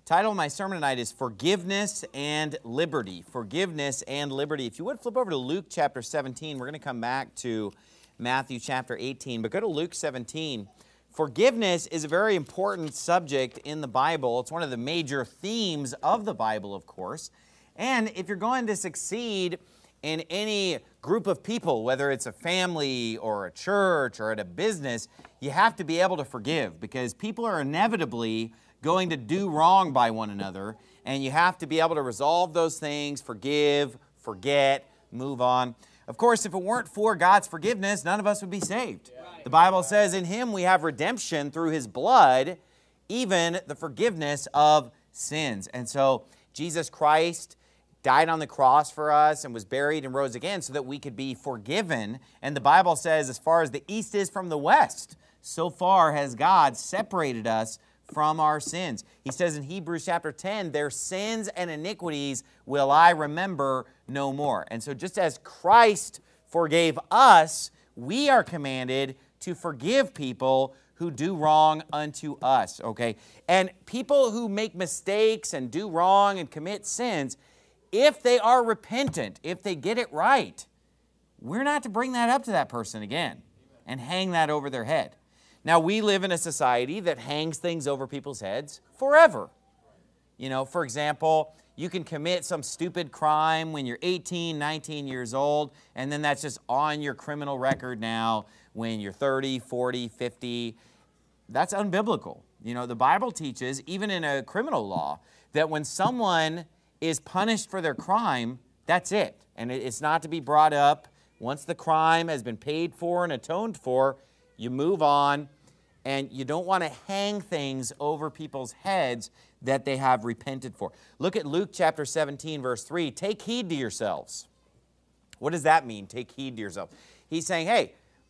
Title of my sermon tonight is Forgiveness and Liberty. Forgiveness and Liberty. If you would flip over to Luke chapter 17, we're going to come back to Matthew chapter 18, but go to Luke 17. Forgiveness is a very important subject in the Bible. It's one of the major themes of the Bible, of course. And if you're going to succeed in any group of people, whether it's a family or a church or at a business, you have to be able to forgive because people are inevitably going to do wrong by one another, and you have to be able to resolve those things, forgive, forget, move on. Of course, if it weren't for God's forgiveness, none of us would be saved. The Bible says in Him we have redemption through His blood, even the forgiveness of sins. And so Jesus Christ died on the cross for us and was buried and rose again so that we could be forgiven. And the Bible says as far as the east is from the west, so far has God separated us from our sins. He says in Hebrews chapter 10, their sins and iniquities will I remember no more. And so just as Christ forgave us, we are commanded to forgive people who do wrong unto us, okay? And people who make mistakes and do wrong and commit sins, if they are repentant, if they get it right, we're not to bring that up to that person again and hang that over their head. Now, we live in a society that hangs things over people's heads forever. You know, for example, you can commit some stupid crime when you're 18, 19 years old, and then that's just on your criminal record now when you're 30, 40, 50. That's unbiblical. You know, the Bible teaches, even in a criminal law, that when someone is punished for their crime, that's it. And it's not to be brought up. Once the crime has been paid for and atoned for, you move on. And you don't want to hang things over people's heads that they have repented for. Look at Luke chapter 17, verse 3. Take heed to yourselves. What does that mean, take heed to yourselves? He's saying, hey,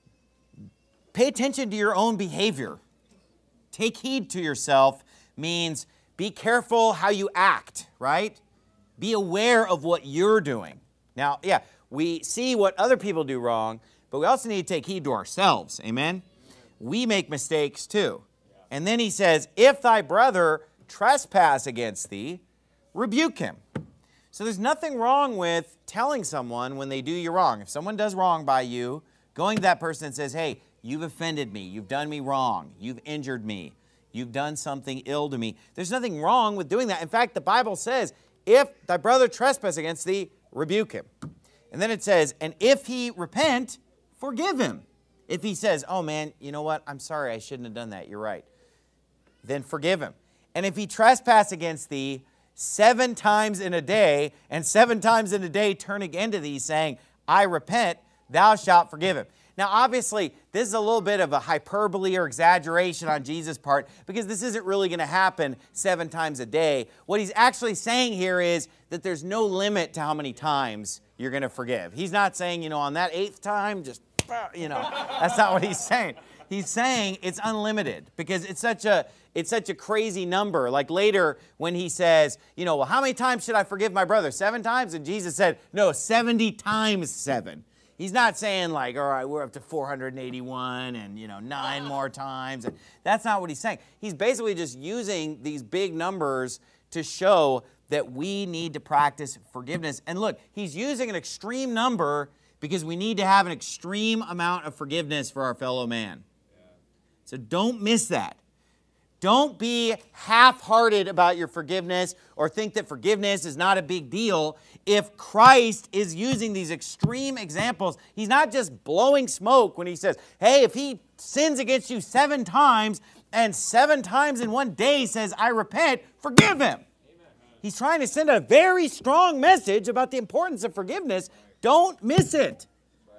pay attention to your own behavior. Take heed to yourself means be careful how you act, right? Be aware of what you're doing. Now, yeah, we see what other people do wrong, but we also need to take heed to ourselves. Amen? We make mistakes too. And then he says, if thy brother trespass against thee, rebuke him. So there's nothing wrong with telling someone when they do you wrong. If someone does wrong by you, going to that person and says, hey, you've offended me, you've done me wrong, you've injured me, you've done something ill to me. There's nothing wrong with doing that. In fact, the Bible says, if thy brother trespass against thee, rebuke him. And then it says, and if he repent, forgive him. If he says, oh man, you know what? I'm sorry, I shouldn't have done that. You're right. Then forgive him. And if he trespass against thee 7 times in a day, and 7 times in a day turn again to thee, saying, I repent, thou shalt forgive him. Now, obviously, this is a little bit of a hyperbole or exaggeration on Jesus' part because this isn't really going to happen 7 times a day. What he's actually saying here is that there's no limit to how many times you're going to forgive. He's not saying, you know, on that 8th time, just you know, that's not what he's saying. He's saying it's unlimited because it's such a crazy number. Like later when he says, you know, well, how many times should I forgive my brother? 7 times? And Jesus said, no, 70 times 7. He's not saying like, all right, we're up to 481 and, you know, 9 more times. That's not what he's saying. He's basically just using these big numbers to show that we need to practice forgiveness. And look, he's using an extreme number because we need to have an extreme amount of forgiveness for our fellow man. So don't miss that. Don't be half-hearted about your forgiveness or think that forgiveness is not a big deal. If Christ is using these extreme examples, he's not just blowing smoke when he says, hey, if he sins against you 7 times and 7 times in one day says, I repent, forgive him. He's trying to send a very strong message about the importance of forgiveness. Don't miss it.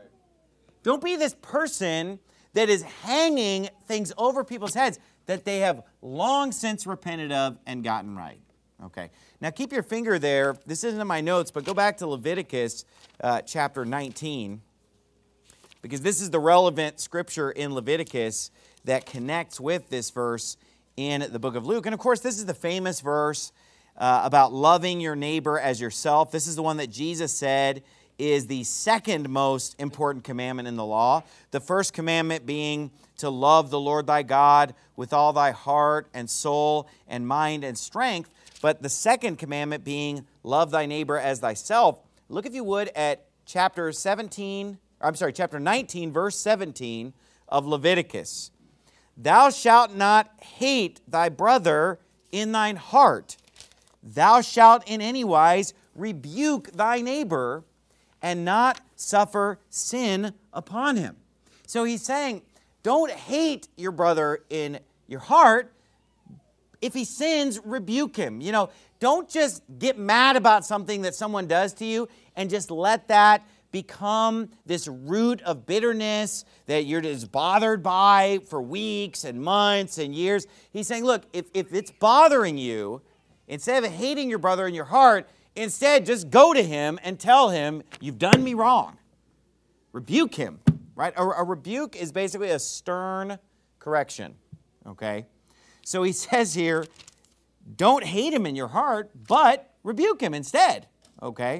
Don't be this person that is hanging things over people's heads that they have long since repented of and gotten right. Okay. Now keep your finger there. This isn't in my notes, but go back to Leviticus chapter 19 because this is the relevant scripture in Leviticus that connects with this verse in the book of Luke. And of course, this is the famous verse about loving your neighbor as yourself. This is the one that Jesus said is the second most important commandment in the law. The first commandment being to love the Lord thy God with all thy heart and soul and mind and strength. But the second commandment being love thy neighbor as thyself. Look, if you would, at chapter 19, verse 17 of Leviticus. Thou shalt not hate thy brother in thine heart. Thou shalt in any wise rebuke thy neighbor and not suffer sin upon him. So he's saying, don't hate your brother in your heart. If he sins, rebuke him. You know, don't just get mad about something that someone does to you and just let that become this root of bitterness that you're just bothered by for weeks and months and years. He's saying, look, if it's bothering you, instead of hating your brother in your heart, instead just go to him and tell him, you've done me wrong. Rebuke him, right? A rebuke is basically a stern correction, okay? So he says here, don't hate him in your heart, but rebuke him instead, okay?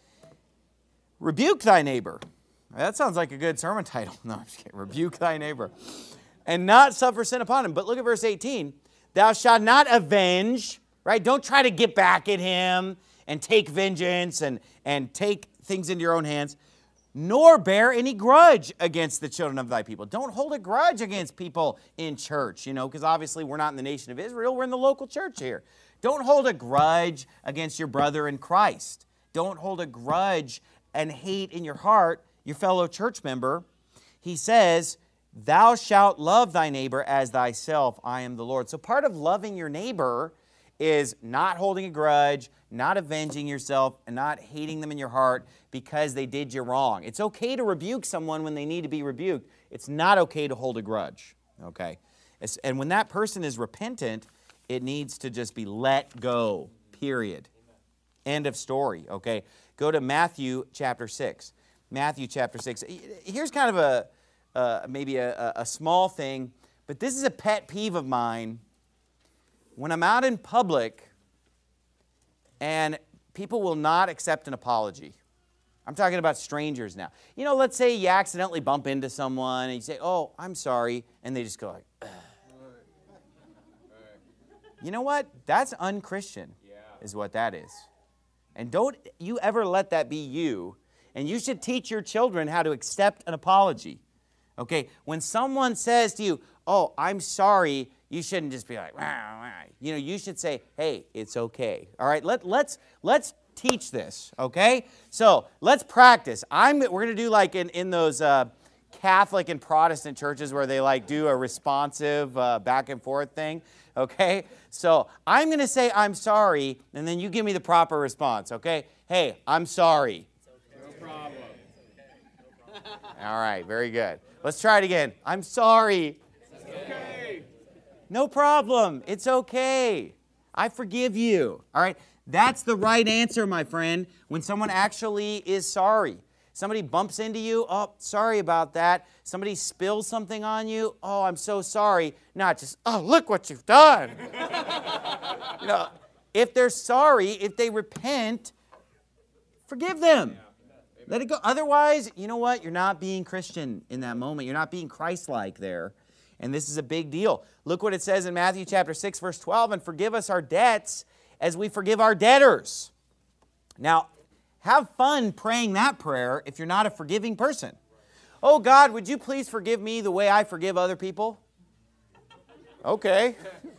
Rebuke thy neighbor. That sounds like a good sermon title. No, I'm just kidding. Rebuke thy neighbor. And not suffer sin upon him. But look at verse 18. Thou shalt not avenge, right? Don't try to get back at him and take vengeance and take things into your own hands, nor bear any grudge against the children of thy people. Don't hold a grudge against people in church, you know, because obviously we're not in the nation of Israel. We're in the local church here. Don't hold a grudge against your brother in Christ. Don't hold a grudge and hate in your heart your fellow church member. He says, thou shalt love thy neighbor as thyself. I am the Lord. So part of loving your neighbor is not holding a grudge, not avenging yourself, and not hating them in your heart because they did you wrong. It's okay to rebuke someone when they need to be rebuked. It's not okay to hold a grudge, okay? And when that person is repentant, it needs to just be let go, period. End of story, okay? Go to Matthew chapter 6. Matthew chapter 6. Here's kind of maybe a small thing, but this is a pet peeve of mine. When I'm out in public and people will not accept an apology. I'm talking about strangers now. You know, let's say you accidentally bump into someone and you say, oh, I'm sorry, and they just go like, ugh. You know what? That's unchristian, is what that is. And don't you ever let that be you. And you should teach your children how to accept an apology. Okay? When someone says to you, oh, I'm sorry, you shouldn't just be like, wah, wah. You know, you should say, hey, it's okay. All right? Let's teach this, okay? So let's practice. We're going to do like in those Catholic and Protestant churches where they like do a responsive back and forth thing. Okay? So I'm going to say I'm sorry, and then you give me the proper response, okay? Hey, I'm sorry. No problem. All right, very good. Let's try it again. I'm sorry. It's okay. No problem. It's okay. I forgive you. All right? That's the right answer, my friend, when someone actually is sorry. Somebody bumps into you, oh, sorry about that. Somebody spills something on you, oh, I'm so sorry. Not just, oh, look what you've done. You know, if they're sorry, if they repent, forgive them. Let it go. Otherwise, you know what? You're not being Christian in that moment. You're not being Christ-like there. And this is a big deal. Look what it says in Matthew chapter 6, verse 12, and forgive us our debts as we forgive our debtors. Now, have fun praying that prayer if you're not a forgiving person. Oh, God, would you please forgive me the way I forgive other people? Okay.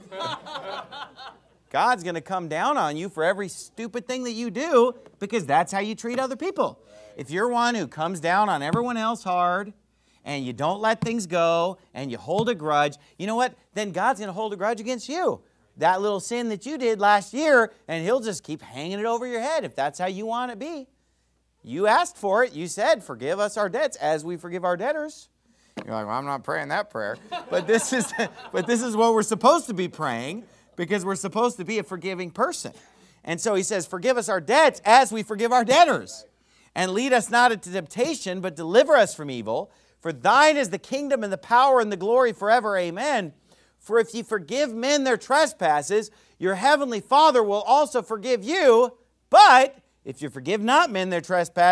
God's going to come down on you for every stupid thing that you do because that's how you treat other people. If you're one who comes down on everyone else hard and you don't let things go and you hold a grudge, you know what? Then God's going to hold a grudge against you. That little sin that you did last year, and He'll just keep hanging it over your head if that's how you want it to be. You asked for it. You said, forgive us our debts as we forgive our debtors. You're like, well, I'm not praying that prayer. But this is what we're supposed to be praying because we're supposed to be a forgiving person. And so he says, forgive us our debts as we forgive our debtors. And lead us not into temptation, but deliver us from evil. For thine is the kingdom and the power and the glory forever. Amen. For if ye forgive men their trespasses, your heavenly Father will also forgive you. But if you forgive not men their trespasses,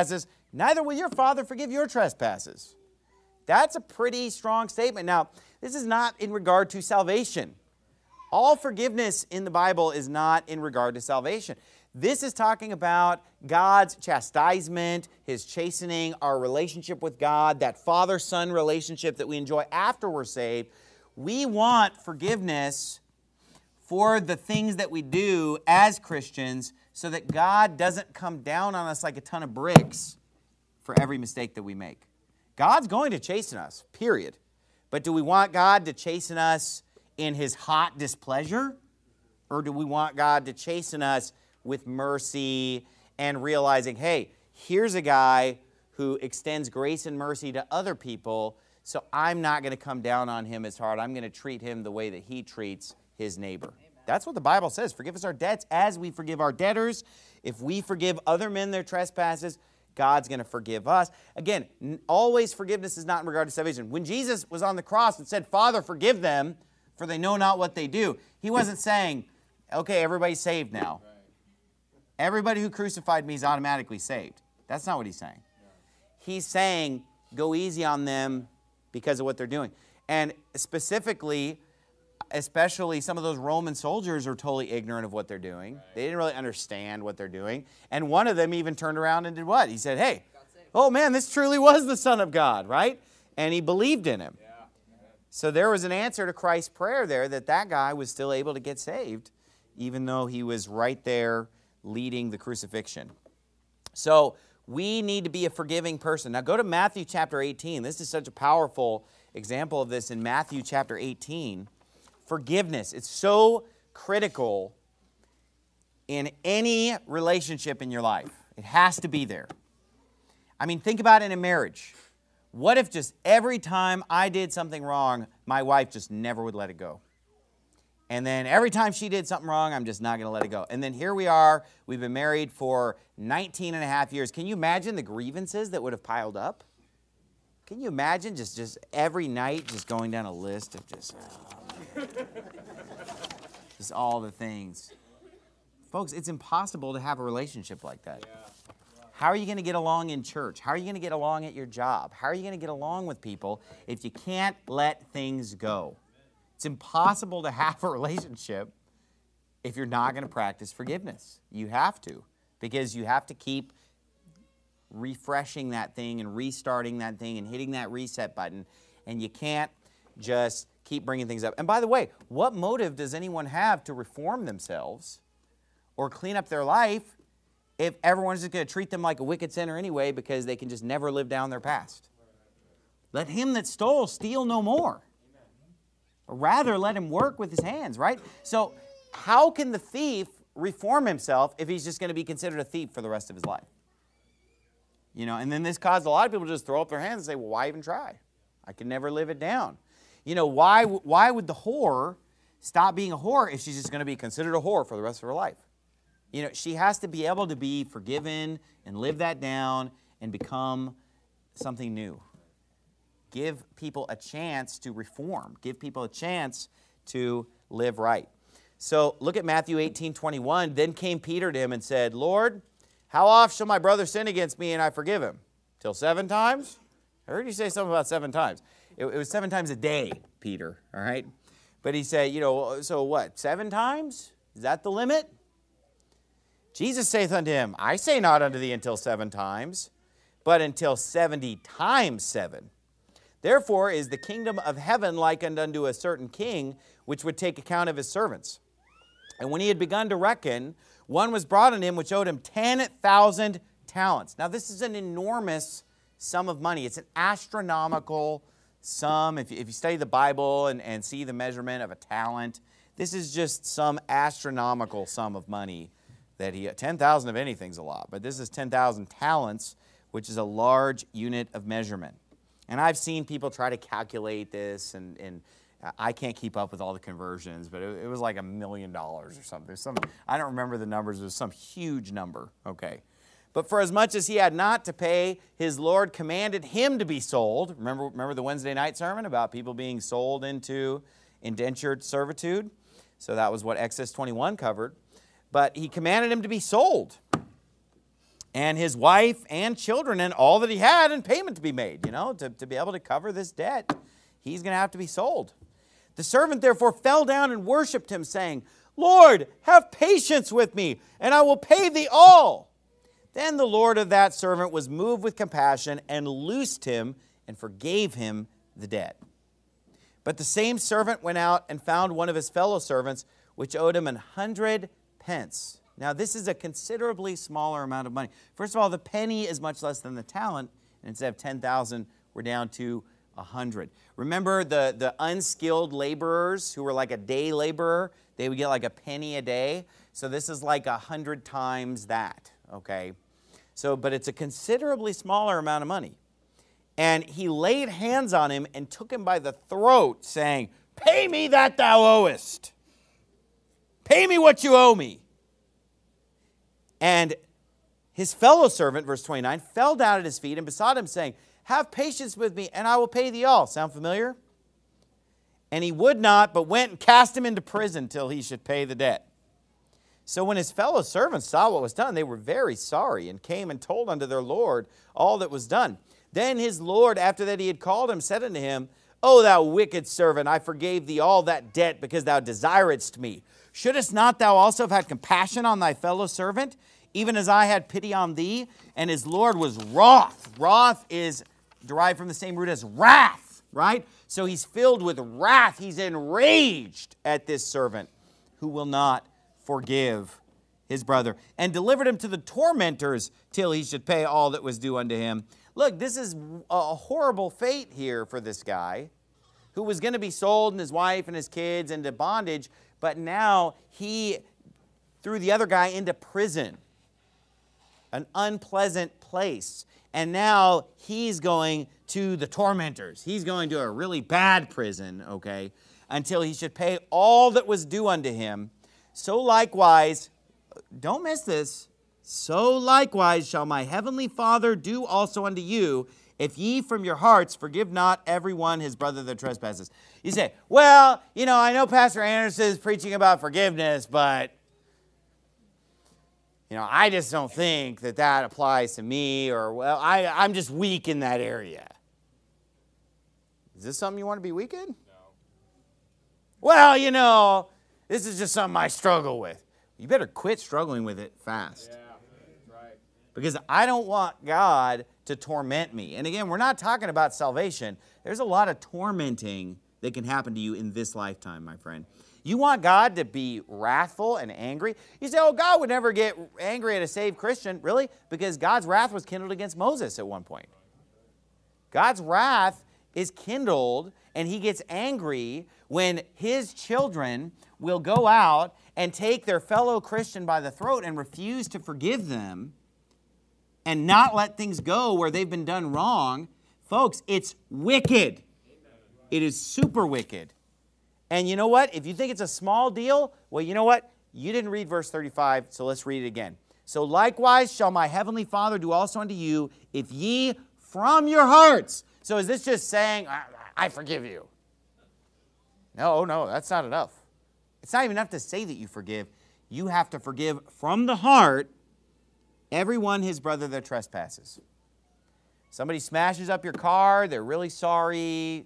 neither will your Father forgive your trespasses. That's a pretty strong statement. Now, this is not in regard to salvation. All forgiveness in the Bible is not in regard to salvation. This is talking about God's chastisement, His chastening, our relationship with God, that father-son relationship that we enjoy after we're saved. We want forgiveness for the things that we do as Christians so that God doesn't come down on us like a ton of bricks for every mistake that we make. God's going to chasten us, period. But do we want God to chasten us in His hot displeasure? Or do we want God to chasten us with mercy and realizing, hey, here's a guy who extends grace and mercy to other people, so I'm not going to come down on him as hard. I'm going to treat him the way that he treats his neighbor. Amen. That's what the Bible says. Forgive us our debts as we forgive our debtors. If we forgive other men their trespasses, God's going to forgive us. Again, always forgiveness is not in regard to salvation. When Jesus was on the cross and said, Father, forgive them, for they know not what they do, He wasn't saying, okay, everybody's saved now. Everybody who crucified me is automatically saved. That's not what He's saying. He's saying, go easy on them because of what they're doing. And specifically, especially some of those Roman soldiers are totally ignorant of what they're doing. They didn't really understand what they're doing. And one of them even turned around and did what? He said, hey, oh man, this truly was the Son of God, right? And he believed in Him. So there was an answer to Christ's prayer there that guy was still able to get saved, even though he was right there leading the crucifixion. So we need to be a forgiving person. Now go to Matthew chapter 18. This is such a powerful example of this in Matthew chapter 18. Forgiveness. It's so critical in any relationship in your life. It has to be there. I mean, think about it in a marriage. What if just every time I did something wrong, my wife just never would let it go? And then every time she did something wrong, I'm just not going to let it go. And then here we are. We've been married for 19 and a half years. Can you imagine the grievances that would have piled up? Can you imagine just every night just going down a list of just all the things? Folks, it's impossible to have a relationship like that. How are you going to get along in church? How are you going to get along at your job? How are you going to get along with people if you can't let things go? It's impossible to have a relationship if you're not going to practice forgiveness. You have to, because you have to keep refreshing that thing and restarting that thing and hitting that reset button, and you can't just keep bringing things up. And by the way, what motive does anyone have to reform themselves or clean up their life if everyone's just going to treat them like a wicked sinner anyway because they can just never live down their past? Let him that stole steal no more. Rather, let him work with his hands, right? So how can the thief reform himself if he's just going to be considered a thief for the rest of his life? You know, and then this caused a lot of people to just throw up their hands and say, well, why even try? I can never live it down. You know, why would the whore stop being a whore if she's just going to be considered a whore for the rest of her life? You know, she has to be able to be forgiven and live that down and become something new. Give people a chance to reform. Give people a chance to live right. So look at Matthew 18:21. Then came Peter to him and said, Lord, how oft shall my brother sin against me and I forgive him? Till 7 times? I heard you say something about 7 times. It was 7 times a day, Peter, all right? But he said, you know, so what, 7 times? Is that the limit? Jesus saith unto him, I say not unto thee until 7 times, but until 70 times 7. Therefore is the kingdom of heaven likened unto a certain king, which would take account of his servants. And when he had begun to reckon, one was brought unto him which owed him 10,000 talents. Now this is an enormous sum of money. It's an astronomical sum. If you study the Bible and see the measurement of a talent, this is just some astronomical sum of money that 10,000 of anything's a lot, but this is 10,000 talents, which is a large unit of measurement. And I've seen people try to calculate this, and I can't keep up with all the conversions, but it was like $1 million or something. I don't remember the numbers. It was some huge number. Okay. But for as much as he had not to pay, his Lord commanded him to be sold. Remember the Wednesday night sermon about people being sold into indentured servitude? So that was what Exodus 21 covered. But he commanded him to be sold and his wife and children and all that he had and payment to be made, to be able to cover this debt. He's going to have to be sold. The servant therefore fell down and worshipped him, saying, Lord, have patience with me, and I will pay thee all. Then the Lord of that servant was moved with compassion and loosed him and forgave him the debt. But the same servant went out and found one of his fellow servants, which owed him 100 pence. Now, this is a considerably smaller amount of money. First of all, the penny is much less than the talent. And instead of 10,000, we're down to 100. Remember the unskilled laborers who were like a day laborer? They would get like a penny a day. So this is like 100 times that, okay? But it's a considerably smaller amount of money. And he laid hands on him and took him by the throat, saying, Pay me that thou owest. Pay me what you owe me. And his fellow servant, verse 29, fell down at his feet and besought him, saying, Have patience with me, and I will pay thee all. Sound familiar? And he would not, but went and cast him into prison till he should pay the debt. So when his fellow servants saw what was done, they were very sorry, and came and told unto their Lord all that was done. Then his Lord, after that he had called him, said unto him, O thou wicked servant, I forgave thee all that debt, because thou desiredst me. Shouldest not thou also have had compassion on thy fellow servant, even as I had pity on thee? And his Lord was wroth. Wroth is derived from the same root as wrath, right? So he's filled with wrath. He's enraged at this servant who will not forgive his brother, and delivered him to the tormentors till he should pay all that was due unto him. Look, this is a horrible fate here for this guy who was going to be sold and his wife and his kids into bondage, but now he threw the other guy into prison, an unpleasant place. And now he's going to the tormentors. He's going to a really bad prison, okay, until he should pay all that was due unto him. So likewise, don't miss this, so likewise shall my heavenly Father do also unto you, if ye from your hearts forgive not every one his brother that trespasses. You say, well, I know Pastor Anderson is preaching about forgiveness, but I just don't think that applies to me, or, well, I'm just weak in that area. Is this something you want to be weak in? No. Well, this is just something I struggle with. You better quit struggling with it fast. Yeah, right. Because I don't want God to torment me. And again, we're not talking about salvation. There's a lot of tormenting that can happen to you in this lifetime, my friend. You want God to be wrathful and angry? You say, oh, God would never get angry at a saved Christian. Really? Because God's wrath was kindled against Moses at one point. God's wrath is kindled, and he gets angry when his children will go out and take their fellow Christian by the throat and refuse to forgive them and not let things go where they've been done wrong. Folks, it's wicked. It is super wicked. And you know what? If you think it's a small deal, well, you know what? You didn't read verse 35, so let's read it again. So likewise shall my heavenly Father do also unto you, if ye from your hearts. So is this just saying, I forgive you? No, that's not enough. It's not even enough to say that you forgive. You have to forgive from the heart everyone his brother that trespasses. Somebody smashes up your car, they're really sorry,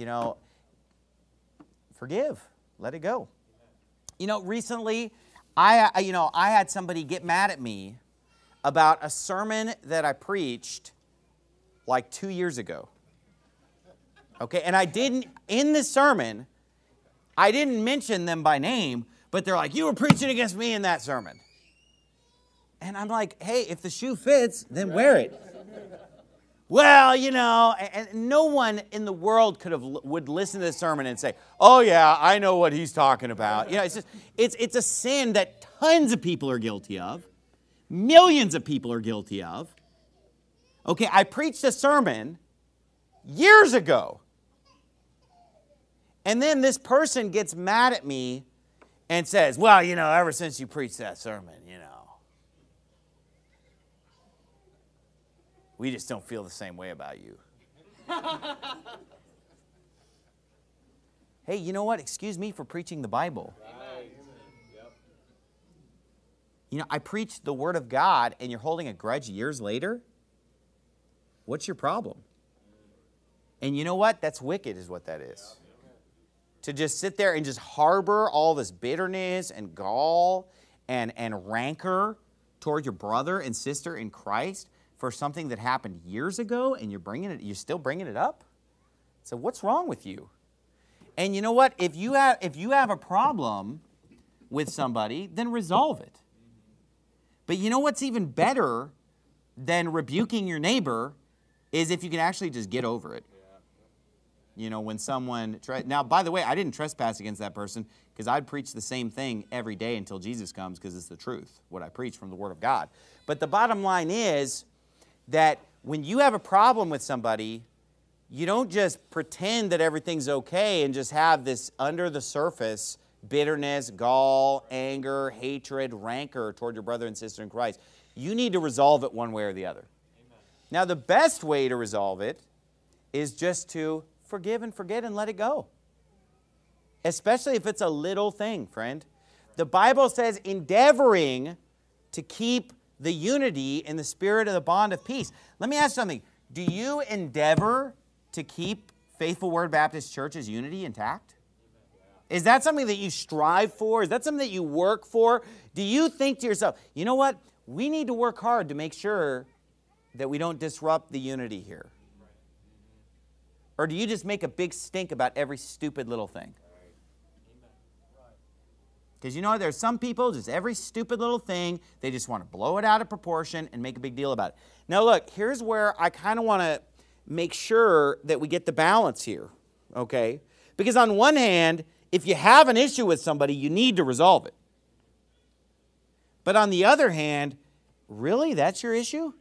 forgive. Let it go. Recently, I had somebody get mad at me about a sermon that I preached like 2 years ago. Okay, and in this sermon, I didn't mention them by name, but they're like, you were preaching against me in that sermon. And I'm like, hey, if the shoe fits, then wear it. Well, and no one in the world would listen to this sermon and say, oh yeah, I know what he's talking about. It's a sin that tons of people are guilty of. Millions of people are guilty of. Okay, I preached a sermon years ago. And then this person gets mad at me and says, well, ever since you preached that sermon, we just don't feel the same way about you. Hey, you know what? Excuse me for preaching the Bible. Right. Yep. You know, I preached the Word of God and you're holding a grudge years later? What's your problem? And you know what? That's wicked is what that is. To just sit there and just harbor all this bitterness and gall and rancor toward your brother and sister in Christ for something that happened years ago, and you're still bringing it up? So what's wrong with you? And you know what? If you have a problem with somebody, then resolve it. But you know what's even better than rebuking your neighbor is if you can actually just get over it. You know, when someone now, by the way, I didn't trespass against that person because I'd preach the same thing every day until Jesus comes, because it's the truth, what I preach from the Word of God. But the bottom line is that when you have a problem with somebody, you don't just pretend that everything's okay and just have this under the surface bitterness, gall, anger, hatred, rancor toward your brother and sister in Christ. You need to resolve it one way or the other. Amen. Now, the best way to resolve it is just to forgive and forget and let it go. Especially if it's a little thing, friend. The Bible says endeavoring to keep the unity in the spirit of the bond of peace. Let me ask something. Do you endeavor to keep Faithful Word Baptist Church's unity intact? Is that something that you strive for? Is that something that you work for? Do you think to yourself, you know what? We need to work hard to make sure that we don't disrupt the unity here. Or do you just make a big stink about every stupid little thing? Because you know, there's some people, just every stupid little thing, they just want to blow it out of proportion and make a big deal about it. Now look, here's where I kind of want to make sure that we get the balance here, okay? Because on one hand, if you have an issue with somebody, you need to resolve it. But on the other hand, really, that's your issue?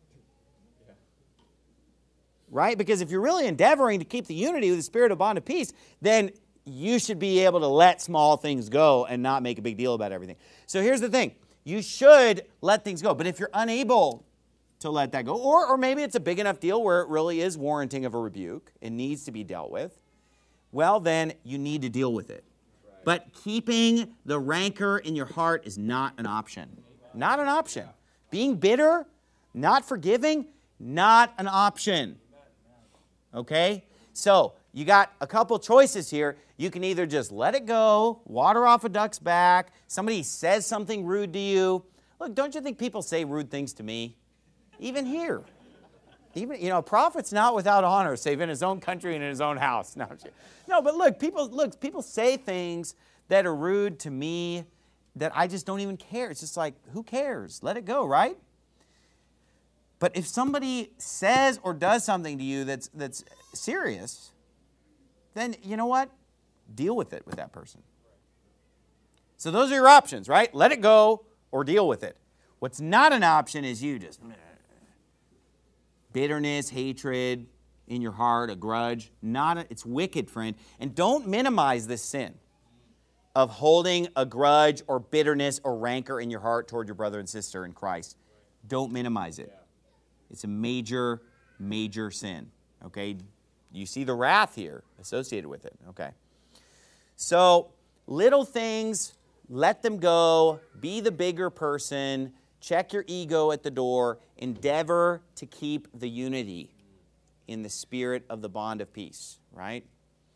Right? Because if you're really endeavoring to keep the unity with the spirit of bond of peace, then you should be able to let small things go and not make a big deal about everything. So here's the thing. You should let things go. But if you're unable to let that go, or maybe it's a big enough deal where it really is warranting of a rebuke and needs to be dealt with, well, then you need to deal with it. Right. But keeping the rancor in your heart is not an option. Not an option. Being bitter, not forgiving, not an option. Okay? So, you got a couple choices here. You can either just let it go, water off a duck's back, somebody says something rude to you. Look, don't you think people say rude things to me? Even here. Even, you know, a prophet's not without honor, save in his own country and in his own house. No, but look, people say things that are rude to me that I just don't even care. It's just like, who cares? Let it go, right? But if somebody says or does something to you that's serious, then you know what? Deal with it with that person. So those are your options, right? Let it go or deal with it. What's not an option is you just bitterness, hatred in your heart, a grudge. It's wicked, friend. And don't minimize this sin of holding a grudge or bitterness or rancor in your heart toward your brother and sister in Christ. Don't minimize it. It's a major, major sin. Okay? You see the wrath here associated with it. Okay. So, little things, let them go. Be the bigger person. Check your ego at the door. Endeavor to keep the unity in the spirit of the bond of peace, right?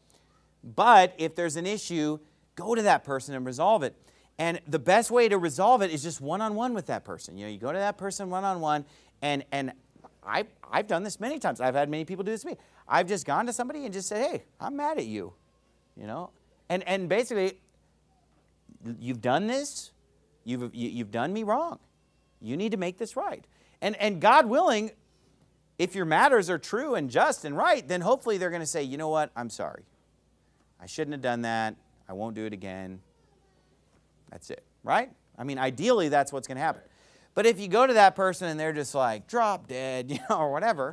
But if there's an issue, go to that person and resolve it. And the best way to resolve it is just one-on-one with that person. You know, you go to that person one-on-one, and I've done this many times. I've had many people do this to me. I've just gone to somebody and just said, hey, I'm mad at you, you know? And basically, you've done this. You've done me wrong. You need to make this right. And God willing, if your matters are true and just and right, then hopefully they're going to say, you know what, I'm sorry. I shouldn't have done that. I won't do it again. That's it, right? I mean, ideally, that's what's going to happen. But if you go to that person and they're just like, drop dead, you know, or whatever,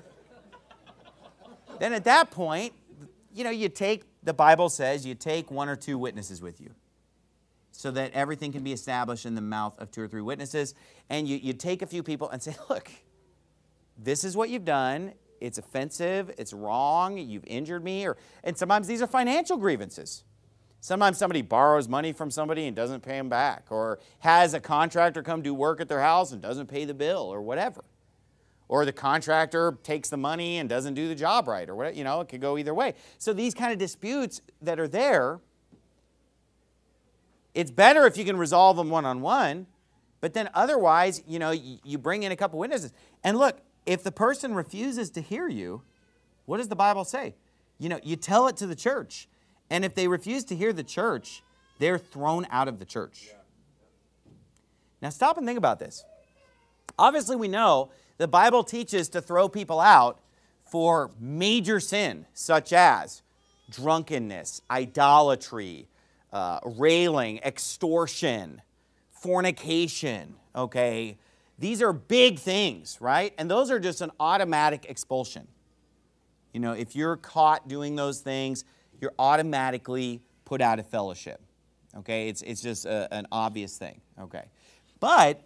then at that point, you know, the Bible says, you take one or two witnesses with you so that everything can be established in the mouth of 2 or 3 witnesses. And you take a few people and say, look, this is what you've done. It's offensive. It's wrong. You've injured me. And sometimes these are financial grievances. Sometimes somebody borrows money from somebody and doesn't pay them back, or has a contractor come do work at their house and doesn't pay the bill, or whatever. Or the contractor takes the money and doesn't do the job right, or whatever. It could go either way. So these kind of disputes that are there, it's better if you can resolve them one-on-one, but then otherwise, you bring in a couple witnesses. And look, if the person refuses to hear you, what does the Bible say? You tell it to the church. And if they refuse to hear the church, they're thrown out of the church. Now stop and think about this. Obviously we know the Bible teaches to throw people out for major sin, such as drunkenness, idolatry, railing, extortion, fornication, okay? These are big things, right? And those are just an automatic expulsion. If you're caught doing those things, you're automatically put out of fellowship, okay? It's just an obvious thing, okay? But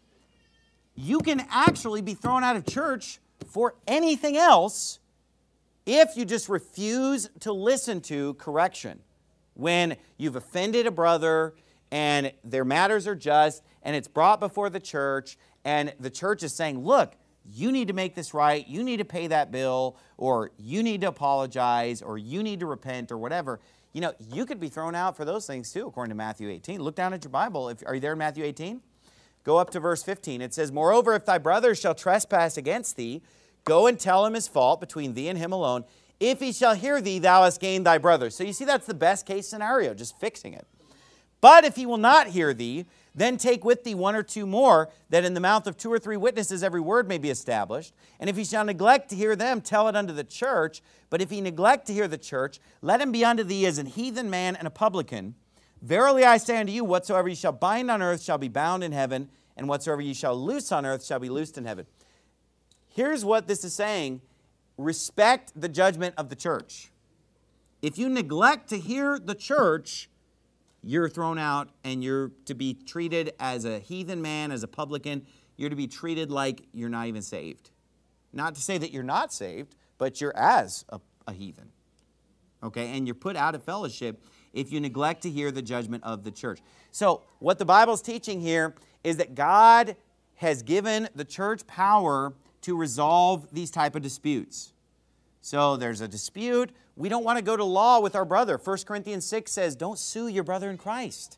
you can actually be thrown out of church for anything else if you just refuse to listen to correction. When you've offended a brother and their matters are just and it's brought before the church and the church is saying, look, you need to make this right, you need to pay that bill, or you need to apologize, or you need to repent, or whatever. You could be thrown out for those things too, according to Matthew 18. Look down at your Bible. Are you there in Matthew 18? Go up to verse 15. It says, moreover, if thy brother shall trespass against thee, go and tell him his fault between thee and him alone. If he shall hear thee, thou hast gained thy brother. So you see, that's the best case scenario, just fixing it. But if he will not hear thee, then take with thee one or two more, that in the mouth of 2 or 3 witnesses every word may be established. And if he shall neglect to hear them, tell it unto the church. But if he neglect to hear the church, let him be unto thee as an heathen man and a publican. Verily I say unto you, whatsoever ye shall bind on earth shall be bound in heaven, and whatsoever ye shall loose on earth shall be loosed in heaven. Here's what this is saying. Respect the judgment of the church. If you neglect to hear the church, you're thrown out, and you're to be treated as a heathen man, as a publican. You're to be treated like you're not even saved. Not to say that you're not saved, but you're as a heathen. Okay, and you're put out of fellowship if you neglect to hear the judgment of the church. So what the Bible's teaching here is that God has given the church power to resolve these type of disputes. So there's a dispute. We don't want to go to law with our brother. 1 Corinthians 6 says, don't sue your brother in Christ.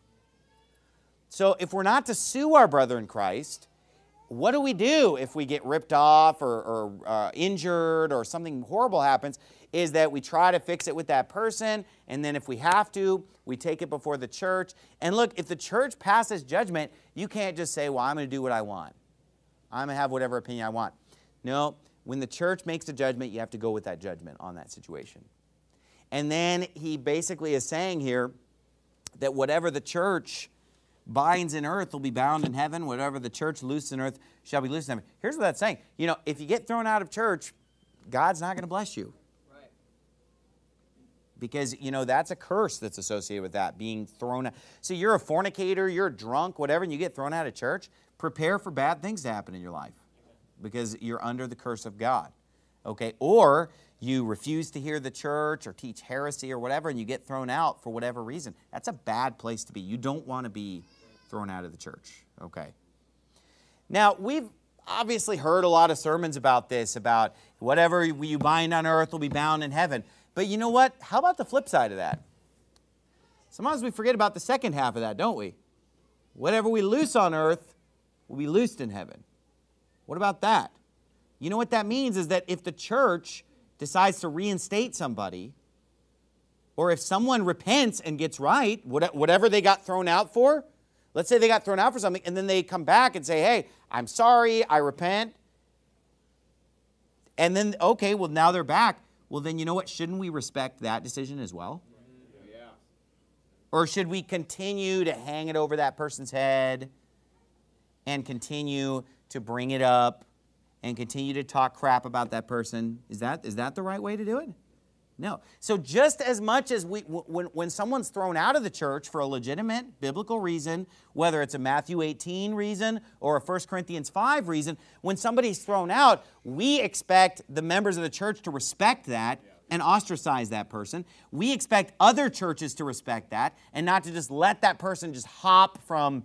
So if we're not to sue our brother in Christ, what do we do if we get ripped off or injured or something horrible happens? Is that we try to fix it with that person, and then if we have to, we take it before the church. And look, if the church passes judgment, you can't just say, well, I'm going to do what I want. I'm going to have whatever opinion I want. No, when the church makes a judgment, you have to go with that judgment on that situation. And then he basically is saying here that whatever the church binds in earth will be bound in heaven. Whatever the church looses in earth shall be loosed in heaven. Here's what that's saying. If you get thrown out of church, God's not going to bless you. Right. Because, that's a curse that's associated with that, being thrown out. So you're a fornicator, you're a drunk, whatever, and you get thrown out of church, prepare for bad things to happen in your life. Because you're under the curse of God. Okay? Or you refuse to hear the church or teach heresy or whatever, and you get thrown out for whatever reason. That's a bad place to be. You don't want to be thrown out of the church. Okay. Now, we've obviously heard a lot of sermons about this, about whatever you bind on earth will be bound in heaven. But you know what? How about the flip side of that? Sometimes we forget about the second half of that, don't we? Whatever we loose on earth will be loosed in heaven. What about that? You know what that means is that if the church decides to reinstate somebody, or if someone repents and gets right, whatever they got thrown out for, let's say they got thrown out for something, and then they come back and say, hey, I'm sorry, I repent. And then, okay, well, now they're back. Well, then you know what? Shouldn't we respect that decision as well? Yeah. Or should we continue to hang it over that person's head and continue to bring it up and continue to talk crap about that person? Is that the right way to do it? No. So just as much as when someone's thrown out of the church for a legitimate biblical reason, whether it's a Matthew 18 reason or a 1 Corinthians 5 reason, when somebody's thrown out, we expect the members of the church to respect that and ostracize that person. We expect other churches to respect that and not to just let that person just hop from,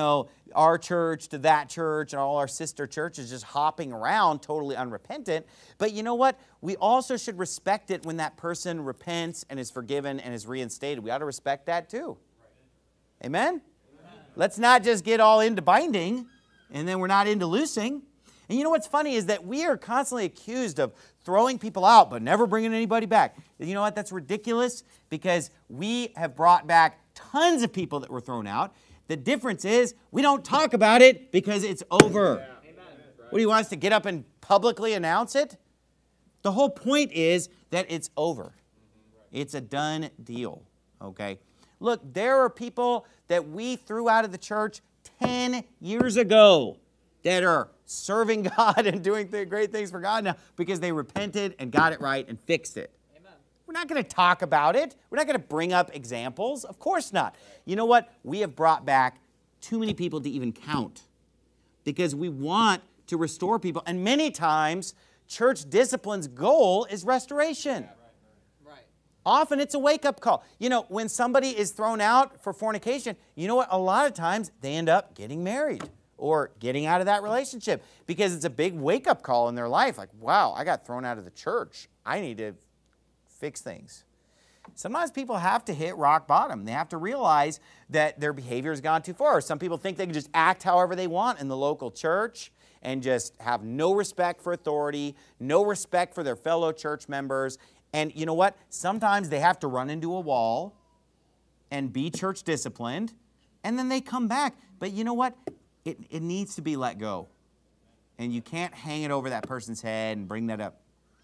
our church to that church and all our sister churches just hopping around totally unrepentant. But you know what? We also should respect it when that person repents and is forgiven and is reinstated. We ought to respect that too. Amen? Let's not just get all into binding and then we're not into loosing. And you know what's funny is that we are constantly accused of throwing people out but never bringing anybody back. You know what? That's ridiculous because we have brought back tons of people that were thrown out. The difference is we don't talk about it because it's over. Yeah. What do you want us to get up and publicly announce it? The whole point is that it's over. It's a done deal, okay? Look, there are people that we threw out of the church 10 years ago that are serving God and doing great things for God now because they repented and got it right and fixed it. Amen. We're not going to talk about it. We're not going to bring up examples. Of course not. You know what? We have brought back too many people to even count because we want to restore people. And many times, church discipline's goal is restoration. Yeah, right. Often it's a wake-up call. When somebody is thrown out for fornication, you know what? A lot of times they end up getting married or getting out of that relationship because it's a big wake-up call in their life. Like, wow, I got thrown out of the church. I need to fix things. Sometimes people have to hit rock bottom. They have to realize that their behavior has gone too far. Some people think they can just act however they want in the local church and just have no respect for authority, no respect for their fellow church members. And you know what? Sometimes they have to run into a wall and be church disciplined, and then they come back. But you know what? It needs to be let go. And you can't hang it over that person's head and bring that up.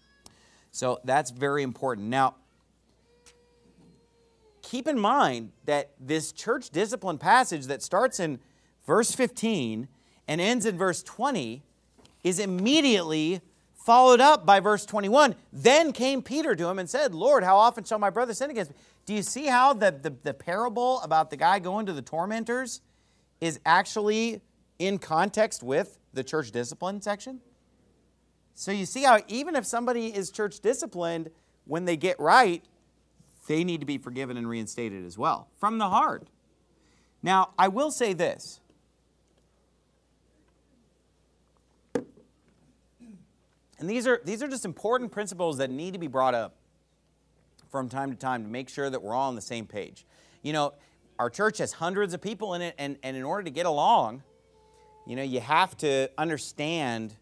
So that's very important. Now, keep in mind that this church discipline passage that starts in verse 15 and ends in verse 20 is immediately followed up by verse 21. Then came Peter to him and said, Lord, how often shall my brother sin against me? Do you see how the parable about the guy going to the tormentors is actually in context with the church discipline section? So you see how even if somebody is church disciplined, when they get right, they need to be forgiven and reinstated as well, from the heart. Now, I will say this. And these are just important principles that need to be brought up from time to time to make sure that we're all on the same page. Our church has hundreds of people in it, and in order to get along, you have to understand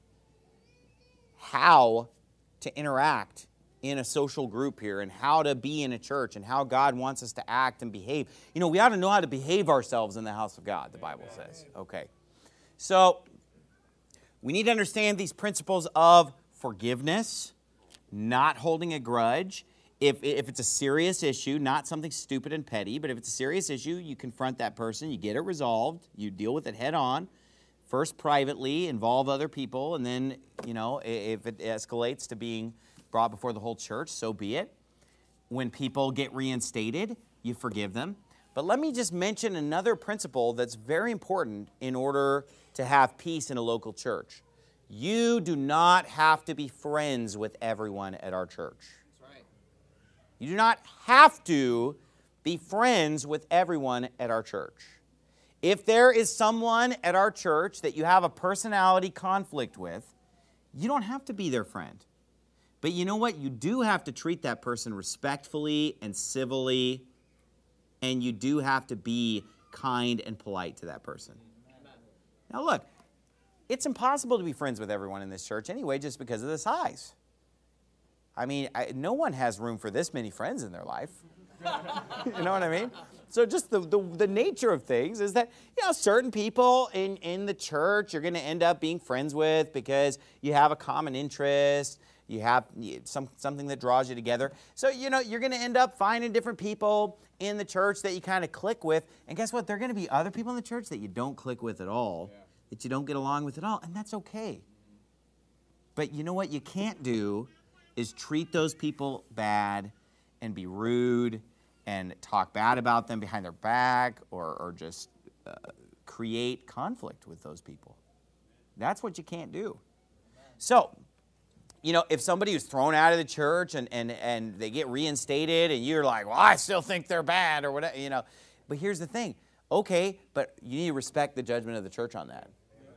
how to interact in a social group here and how to be in a church and how God wants us to act and behave. We ought to know how to behave ourselves in the house of God, the Bible says. Okay. So, we need to understand these principles of forgiveness, not holding a grudge. If it's a serious issue, not something stupid and petty, but if it's a serious issue, you confront that person, you get it resolved, you deal with it head on. First privately, involve other people, and then, if it escalates to being brought before the whole church, so be it. When people get reinstated, you forgive them. But let me just mention another principle that's very important in order to have peace in a local church. You do not have to be friends with everyone at our church. That's right. You do not have to be friends with everyone at our church. If there is someone at our church that you have a personality conflict with, you don't have to be their friend. But you know what? You do have to treat that person respectfully and civilly, and you do have to be kind and polite to that person. Amen. Now look, it's impossible to be friends with everyone in this church anyway just because of the size. I mean, no one has room for this many friends in their life. You know what I mean? So just the nature of things is that, certain people in the church you're going to end up being friends with because you have a common interest. You have something that draws you together. So, you're going to end up finding different people in the church that you kind of click with. And guess what? There are going to be other people in the church that you don't click with at all, that you don't get along with at all. And that's okay. But you know what you can't do is treat those people bad and be rude and talk bad about them behind their back or just create conflict with those people. That's what you can't do. So, you know, if somebody was thrown out of the church and they get reinstated and you're like, well, I still think they're bad or whatever, you know. But here's the thing. Okay, but you need to respect the judgment of the church on that.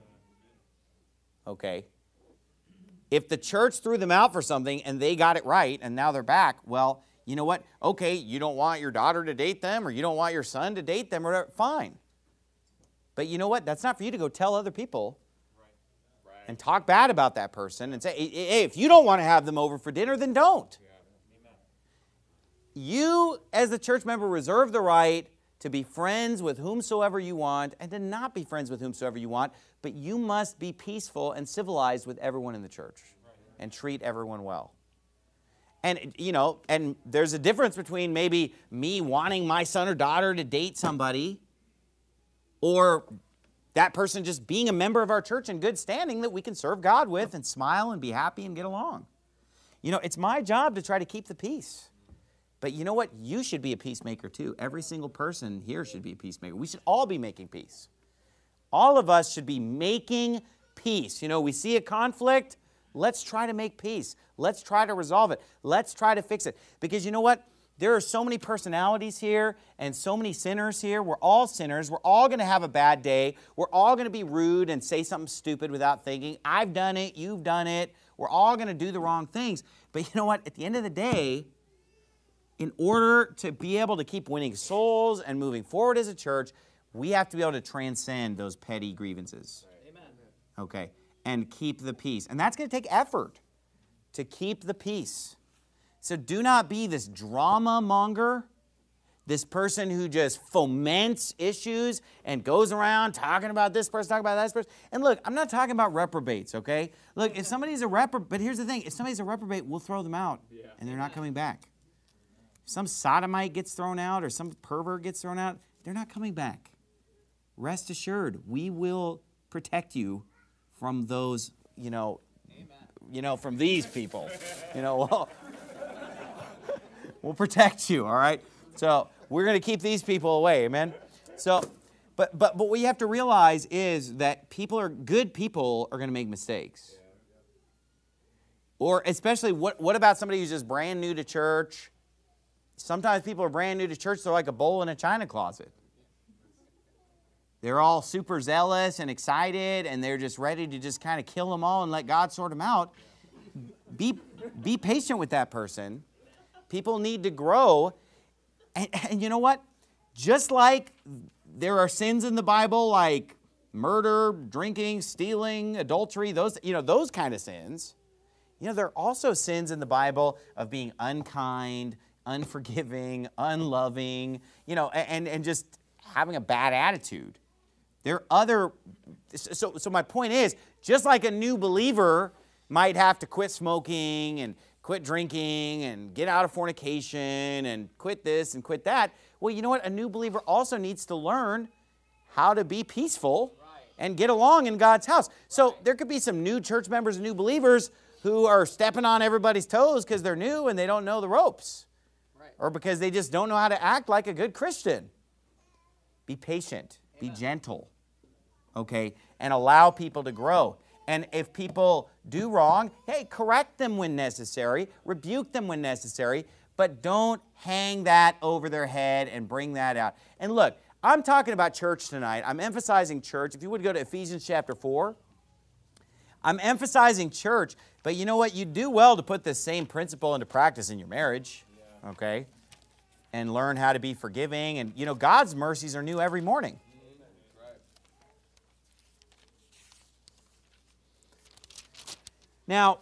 Okay. If the church threw them out for something and they got it right and now they're back, well, you know what? Okay, you don't want your daughter to date them or you don't want your son to date them or whatever, fine. But you know what? That's not for you to go tell other people and talk bad about that person and say, hey, if you don't want to have them over for dinner, then don't. You, as a church member, reserve the right to be friends with whomsoever you want and to not be friends with whomsoever you want, but you must be peaceful and civilized with everyone in the church and treat everyone well. And, you know, and there's a difference between maybe me wanting my son or daughter to date somebody or that person just being a member of our church in good standing that we can serve God with and smile and be happy and get along. You know, it's my job to try to keep the peace. But you know what? You should be a peacemaker too. Every single person here should be a peacemaker. We should all be making peace. All of us should be making peace. You know, we see a conflict. Let's try to make peace. Let's try to resolve it. Let's try to fix it. Because you know what? There are so many personalities here and so many sinners here. We're all sinners. We're all going to have a bad day. We're all going to be rude and say something stupid without thinking. I've done it. You've done it. We're all going to do the wrong things. But you know what? At the end of the day, in order to be able to keep winning souls and moving forward as a church, we have to be able to transcend those petty grievances. Amen. Okay? And keep the peace. And that's going to take effort to keep the peace. So do not be this drama monger, this person who just foments issues and goes around talking about this person, talking about that person. And look, I'm not talking about reprobates, okay? Look, if somebody's a reprobate, but here's the thing, if somebody's a reprobate, we'll throw them out and they're not coming back. If some sodomite gets thrown out or some pervert gets thrown out, they're not coming back. Rest assured, we will protect you from those, from these people. We'll protect you, all right? So we're going to keep these people away, amen? So, but what you have to realize is that good people are going to make mistakes. Or especially, what about somebody who's just brand new to church? Sometimes people are brand new to church, they're like a bull in a china closet. They're all super zealous and excited, and they're just ready to just kind of kill them all and let God sort them out. Be patient with that person. People need to grow. And you know what? Just like there are sins in the Bible like murder, drinking, stealing, adultery, those kind of sins. There are also sins in the Bible of being unkind, unforgiving, unloving, and just having a bad attitude. There are other, so my point is, just like a new believer might have to quit smoking and quit drinking and get out of fornication and quit this and quit that, well, you know what? A new believer also needs to learn how to be peaceful and get along in God's house. So there could be some new church members and new believers who are stepping on everybody's toes because they're new and they don't know the ropes. Or because they just don't know how to act like a good Christian. Be patient. Amen. Be gentle. Okay? And allow people to grow. And if people do wrong, hey, correct them when necessary. Rebuke them when necessary. But don't hang that over their head and bring that out. And look, I'm talking about church tonight. I'm emphasizing church. If you would go to Ephesians chapter 4. I'm emphasizing church. But you know what? You do well to put this same principle into practice in your marriage. Okay, and learn how to be forgiving. And, God's mercies are new every morning. Now,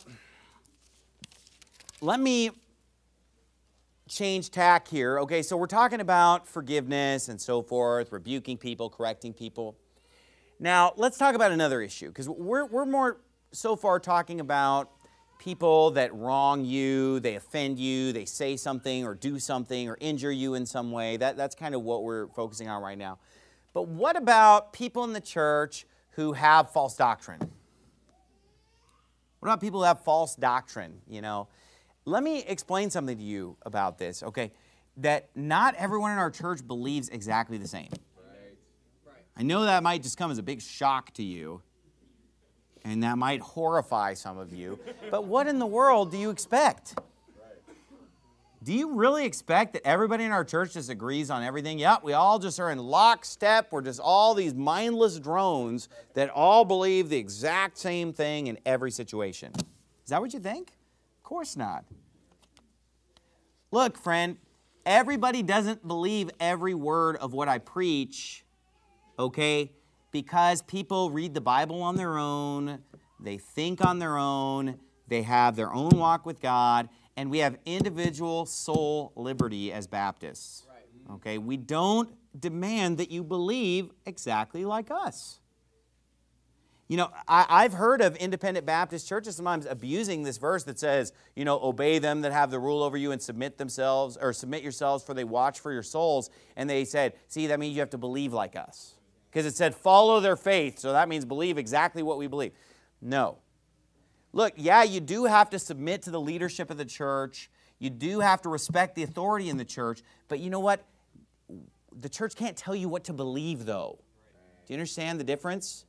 let me change tack here. Okay, so we're talking about forgiveness and so forth, rebuking people, correcting people. Now, let's talk about another issue, because we're more so far talking about people that wrong you, they offend you, they say something or do something or injure you in some way. That's kind of what we're focusing on right now. But what about people in the church who have false doctrine? What about people who have false doctrine, Let me explain something to you about this, okay? That not everyone in our church believes exactly the same. Right. I know that might just come as a big shock to you. And that might horrify some of you. But what in the world do you expect? Do you really expect that everybody in our church just agrees on everything? Yep, we all just are in lockstep. We're just all these mindless drones that all believe the exact same thing in every situation. Is that what you think? Of course not. Look, friend, everybody doesn't believe every word of what I preach, okay? Because people read the Bible on their own, they think on their own, they have their own walk with God, and we have individual soul liberty as Baptists. Okay, we don't demand that you believe exactly like us. You know, I've heard of independent Baptist churches sometimes abusing this verse that says, you know, obey them that have the rule over you and submit yourselves, for they watch for your souls. And they said, see, that means you have to believe like us. Because it said follow their faith, so that means believe exactly what we believe. No. Look, yeah, you do have to submit to the leadership of the church. You do have to respect the authority in the church. But you know what? The church can't tell you what to believe, though. Do you understand the difference?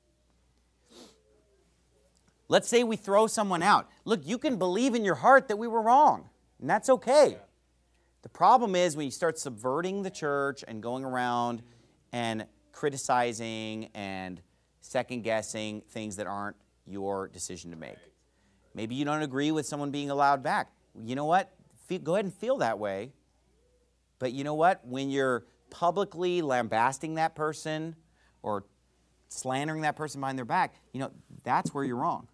Let's say we throw someone out. Look, you can believe in your heart that we were wrong, and that's okay. The problem is when you start subverting the church and going around and criticizing and second-guessing things that aren't your decision to make. Maybe you don't agree with someone being allowed back. You know what? Go ahead and feel that way. But you know what? When you're publicly lambasting that person or slandering that person behind their back, you know, that's where you're wrong.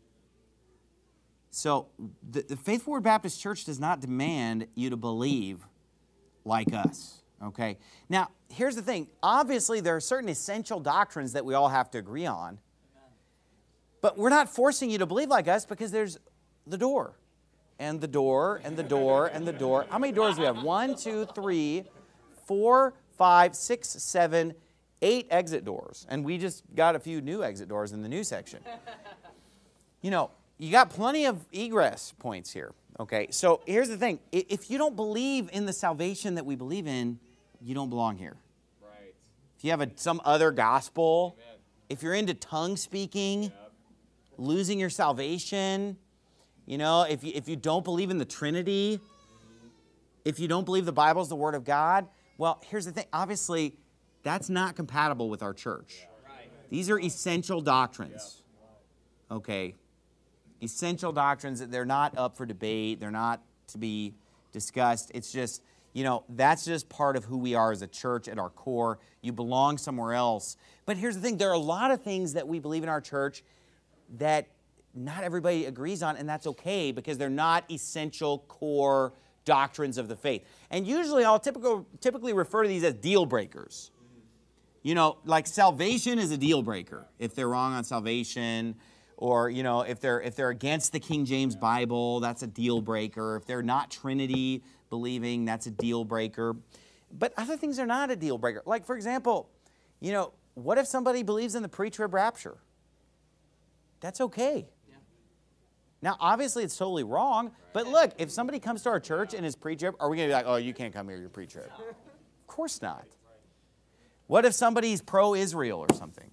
So the Faithful Word Baptist Church does not demand you to believe like us, okay? Now, here's the thing. Obviously, there are certain essential doctrines that we all have to agree on. But we're not forcing you to believe like us because there's the door. And the door, and the door, and the door. How many doors do we have? 1, 2, 3, 4, 5, 6, 7, 8 exit doors. And we just got a few new exit doors in the new section. You know, you got plenty of egress points here. Okay, so here's the thing. If you don't believe in the salvation that we believe in, you don't belong here. Right. If you have some other gospel, Amen. If you're into tongue speaking, losing your salvation, you know, if you don't believe in the Trinity, if you don't believe the Bible's the Word of God, well, here's the thing. Obviously, that's not compatible with our church. These are essential doctrines. Okay. Essential doctrines, they're not up for debate. They're not to be discussed. It's just, you know, that's just part of who we are as a church at our core. You belong somewhere else. But here's the thing. There are a lot of things that we believe in our church that not everybody agrees on, and that's okay because they're not essential core doctrines of the faith. And usually I'll typically refer to these as deal breakers. You know, like salvation is a deal breaker. If they're wrong on salvation, or, you know, if they're against the King James Bible, that's a deal breaker. If they're not Trinity believing, that's a deal breaker. But other things are not a deal breaker. Like, for example, you know, what if somebody believes in the pre-trib rapture? That's okay. Yeah. Now, obviously, it's totally wrong. But look, if somebody comes to our church and is pre-trib, are we going to be like, oh, you can't come here, you're pre-trib? Of course not. What if somebody's pro-Israel or something?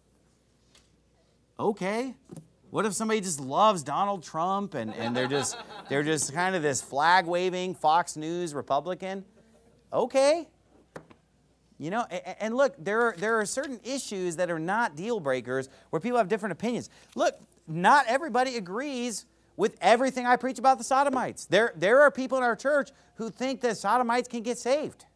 Okay. What if somebody just loves Donald Trump and they're just kind of this flag-waving Fox News Republican? Okay. You know, and look, there are certain issues that are not deal breakers where people have different opinions. Look, not everybody agrees with everything I preach about the Sodomites. There are people in our church who think that Sodomites can get saved.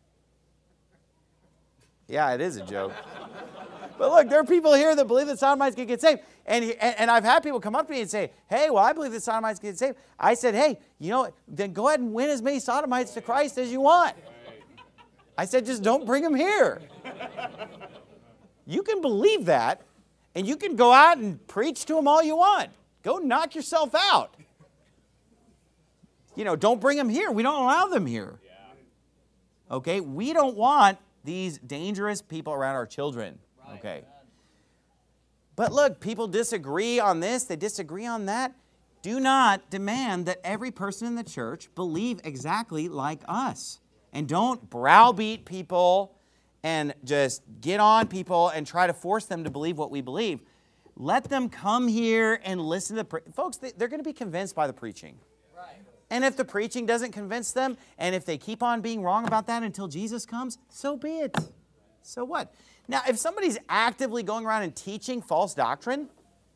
Yeah, it is a joke. But look, there are people here that believe that Sodomites can get saved. And I've had people come up to me and say, hey, well, I believe that Sodomites can get saved. I said, hey, you know, then go ahead and win as many Sodomites to Christ as you want. I said, just don't bring them here. You can believe that, and you can go out and preach to them all you want. Go knock yourself out. You know, don't bring them here. We don't allow them here. Okay? We don't want these dangerous people around our children. Okay? But look, people disagree on this. They disagree on that. Do not demand that every person in the church believe exactly like us. And don't browbeat people and just get on people and try to force them to believe what we believe. Let them come here and listen to folks, they're going to be convinced by the preaching. Right. And if the preaching doesn't convince them, and if they keep on being wrong about that until Jesus comes, so be it. So what? Now, if somebody's actively going around and teaching false doctrine,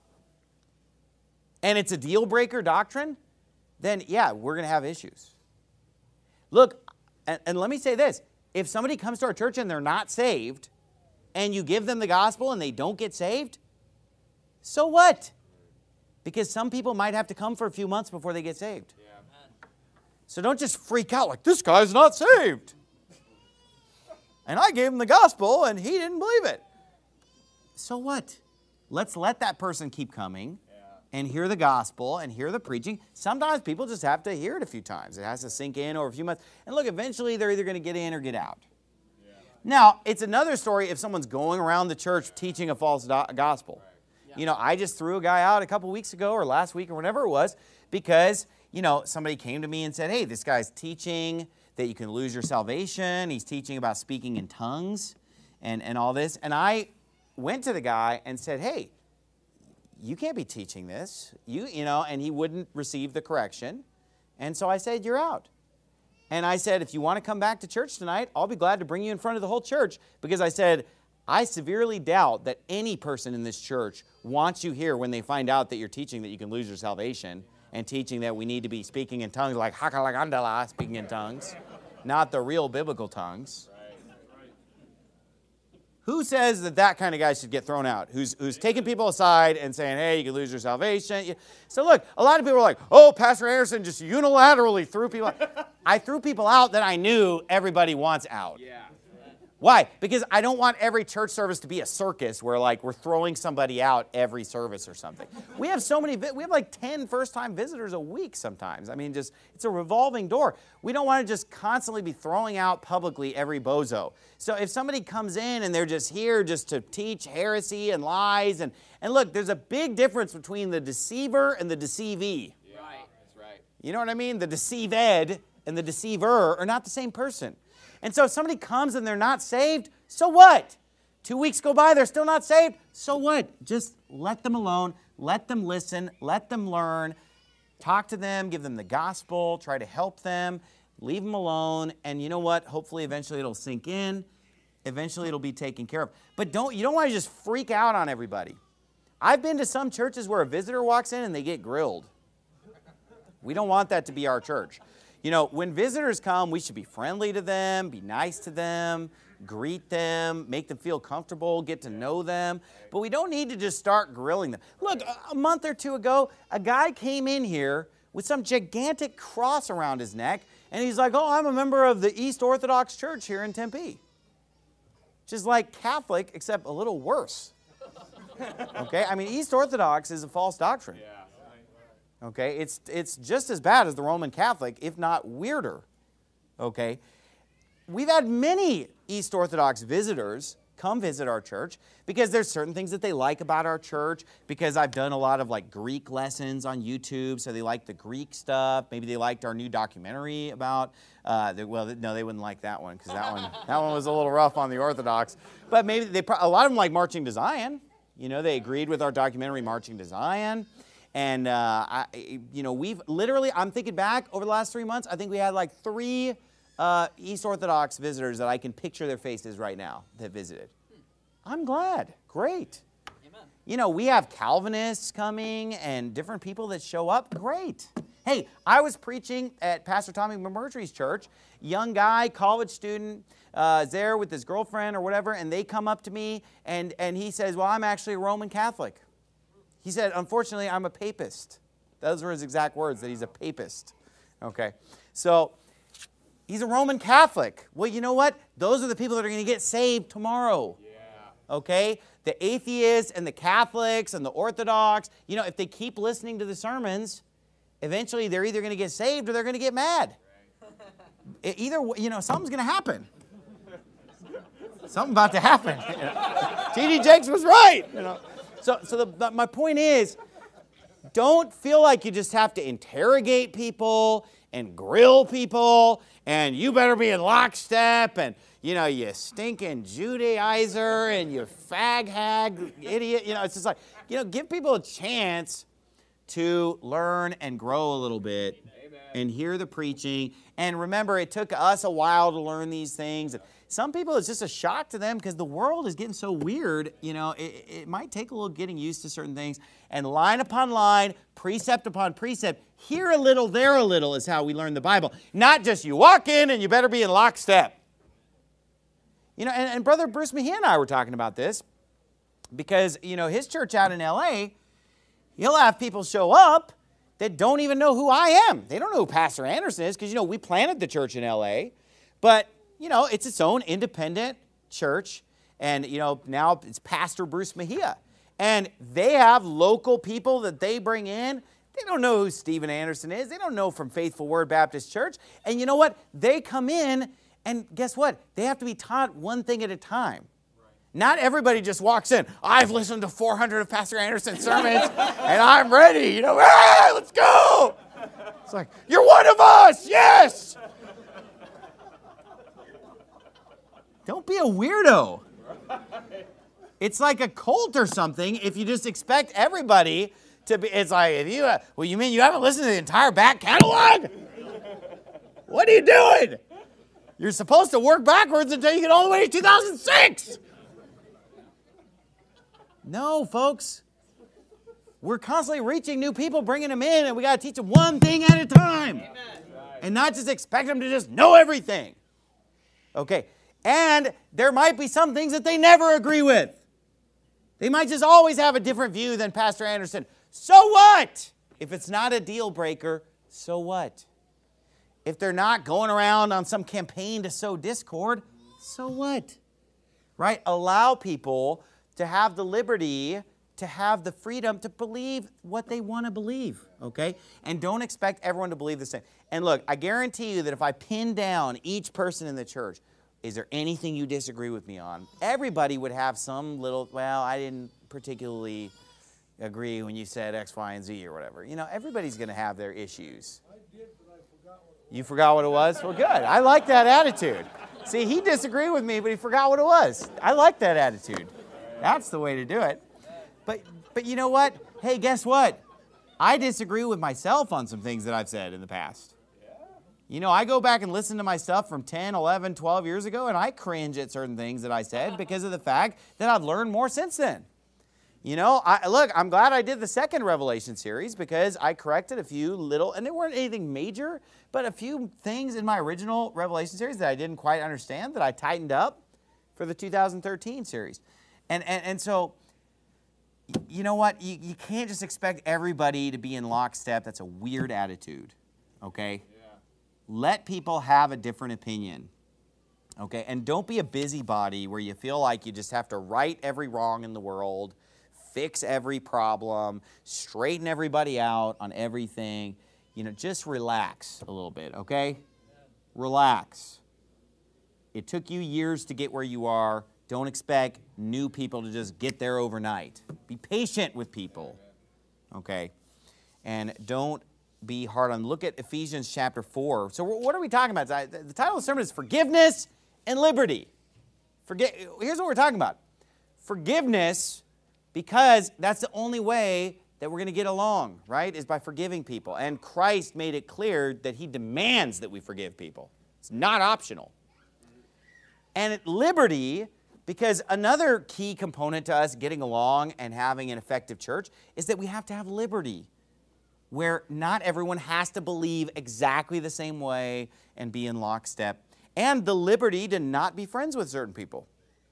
and it's a deal breaker doctrine, then yeah, we're going to have issues. Look, and let me say this. If somebody comes to our church and they're not saved, and you give them the gospel and they don't get saved, so what? Because some people might have to come for a few months before they get saved. Yeah. So don't just freak out like, this guy's not saved. And I gave him the gospel and he didn't believe it. So what? Let's let that person keep coming and hear the gospel and hear the preaching. Sometimes people just have to hear it a few times. It has to sink in over a few months. And look, eventually they're either going to get in or get out. Yeah. Now, it's another story if someone's going around the church teaching a false gospel. Right. Yeah. You know, I just threw a guy out a couple weeks ago or last week or whenever it was because, you know, somebody came to me and said, hey, this guy's teaching that you can lose your salvation. He's teaching about speaking in tongues and all this. And I went to the guy and said, hey, you can't be teaching this, you know, and he wouldn't receive the correction. And so I said, you're out. And I said, if you want to come back to church tonight, I'll be glad to bring you in front of the whole church, because I said, I severely doubt that any person in this church wants you here when they find out that you're teaching that you can lose your salvation and teaching that we need to be speaking in tongues like hakalagandala, speaking in tongues, not the real biblical tongues. Who says that that kind of guy should get thrown out? Who's taking people aside and saying, hey, you can lose your salvation? So look, a lot of people are like, oh, Pastor Anderson just unilaterally threw people out. I threw people out that I knew everybody wants out. Yeah. Why? Because I don't want every church service to be a circus where like we're throwing somebody out every service or something. We have so many, we have like 10 first-time visitors a week sometimes. I mean, just it's a revolving door. We don't want to just constantly be throwing out publicly every bozo. So if somebody comes in and they're just here just to teach heresy and lies, and look, there's a big difference between the deceiver and the deceivee. Yeah, right. That's right. You know what I mean? The deceived and the deceiver are not the same person. And so if somebody comes and they're not saved, so what? 2 weeks go by, they're still not saved, so what? Just let them alone, let them listen, let them learn, talk to them, give them the gospel, try to help them, leave them alone, and you know what? Hopefully eventually it'll sink in, eventually it'll be taken care of. But you don't want to just freak out on everybody. I've been to some churches where a visitor walks in and they get grilled. We don't want that to be our church. You know, when visitors come, we should be friendly to them, be nice to them, greet them, make them feel comfortable, get to know them. But we don't need to just start grilling them. Look, a month or two ago, a guy came in here with some gigantic cross around his neck, and he's like, oh, I'm a member of the East Orthodox Church here in Tempe. Which is like Catholic, except a little worse. Okay? I mean, East Orthodox is a false doctrine. Yeah. Okay, it's just as bad as the Roman Catholic, if not weirder. Okay, we've had many East Orthodox visitors come visit our church because there's certain things that they like about our church, because I've done a lot of like Greek lessons on YouTube, so they like the Greek stuff. Maybe they liked our new documentary about, well, no, they wouldn't like that one, because that one was a little rough on the Orthodox. But maybe a lot of them like Marching to Zion. You know, they agreed with our documentary Marching to Zion. And, you know, we've literally, I'm thinking back over the last 3 months, I think we had like 3 East Orthodox visitors that I can picture their faces right now that visited. I'm glad. Great. Amen. You know, we have Calvinists coming and different people that show up. Great. Hey, I was preaching at Pastor Tommy McMurtry's church. Young guy, college student, there with his girlfriend or whatever, and they come up to me and he says, well, I'm actually a Roman Catholic. He said, unfortunately, I'm a papist. Those were his exact words, that he's a papist. Okay, so he's a Roman Catholic. Well, you know what? Those are the people that are going to get saved tomorrow. Yeah. Okay? The atheists and the Catholics and the Orthodox, you know, if they keep listening to the sermons, eventually they're either going to get saved or they're going to get mad. Right. Either, you know, something's going to happen. Something about to happen. T.D. Jakes was right, you know. So my point is, don't feel like you just have to interrogate people and grill people, and you better be in lockstep, and you know, you stinking Judaizer and you fag hag idiot. You know, it's just like, you know, give people a chance to learn and grow a little bit. Amen. And hear the preaching. And remember, it took us a while to learn these things. Some people, it's just a shock to them because the world is getting so weird. You know, it might take a little getting used to certain things. And line upon line, precept upon precept, here a little, there a little is how we learn the Bible. Not just you walk in and you better be in lockstep. You know, and Brother Bruce Mejia and I were talking about this because, you know, his church out in L.A., he'll have people show up that don't even know who I am. They don't know who Pastor Anderson is because, you know, we planted the church in L.A., but, you know, it's its own independent church, and, you know, now it's Pastor Bruce Mejia. And they have local people that they bring in. They don't know who Steven Anderson is. They don't know from Faithful Word Baptist Church. And you know what? They come in, and guess what? They have to be taught one thing at a time. Not everybody just walks in. I've listened to 400 of Pastor Anderson's sermons, and I'm ready. You know, hey, let's go. It's like, you're one of us, yes. Don't be a weirdo. It's like a cult or something if you just expect everybody to be. It's like, if you, well, you mean you haven't listened to the entire back catalog? What are you doing? You're supposed to work backwards until you get all the way to 2006. No, folks. We're constantly reaching new people, bringing them in, and we got to teach them one thing at a time. Amen. And not just expect them to just know everything. Okay. And there might be some things that they never agree with. They might just always have a different view than Pastor Anderson. So what? If it's not a deal breaker, so what? If they're not going around on some campaign to sow discord, so what? Right? Allow people to have the liberty, to have the freedom to believe what they want to believe, okay? And don't expect everyone to believe the same. And look, I guarantee you that if I pin down each person in the church, is there anything you disagree with me on? Everybody would have some little, well, I didn't particularly agree when you said X, Y, and Z or whatever. You know, everybody's going to have their issues. I did, but I forgot what it was. You forgot what it was? Well, good. I like that attitude. See, he disagreed with me, but he forgot what it was. I like that attitude. That's the way to do it. But you know what? Hey, guess what? I disagree with myself on some things that I've said in the past. You know, I go back and listen to my stuff from 10, 11, 12 years ago, and I cringe at certain things that I said because of the fact that I've learned more since then. You know, look, I'm glad I did the second Revelation series because I corrected a few little, and they weren't anything major, but a few things in my original Revelation series that I didn't quite understand that I tightened up for the 2013 series. And so, you know what? You can't just expect everybody to be in lockstep. That's a weird attitude, okay? Yeah. Let people have a different opinion, okay? And don't be a busybody where you feel like you just have to right every wrong in the world, fix every problem, straighten everybody out on everything. You know, just relax a little bit, okay? Relax. It took you years to get where you are. Don't expect new people to just get there overnight. Be patient with people, okay? And don't be hard on them. Look at Ephesians chapter 4. So what are we talking about? The title of the sermon is Forgiveness and Liberty. Here's what we're talking about. Forgiveness, because that's the only way that we're going to get along, right, is by forgiving people. And Christ made it clear that he demands that we forgive people. It's not optional. And liberty, because another key component to us getting along and having an effective church is that we have to have liberty, where not everyone has to believe exactly the same way and be in lockstep, and the liberty to not be friends with certain people.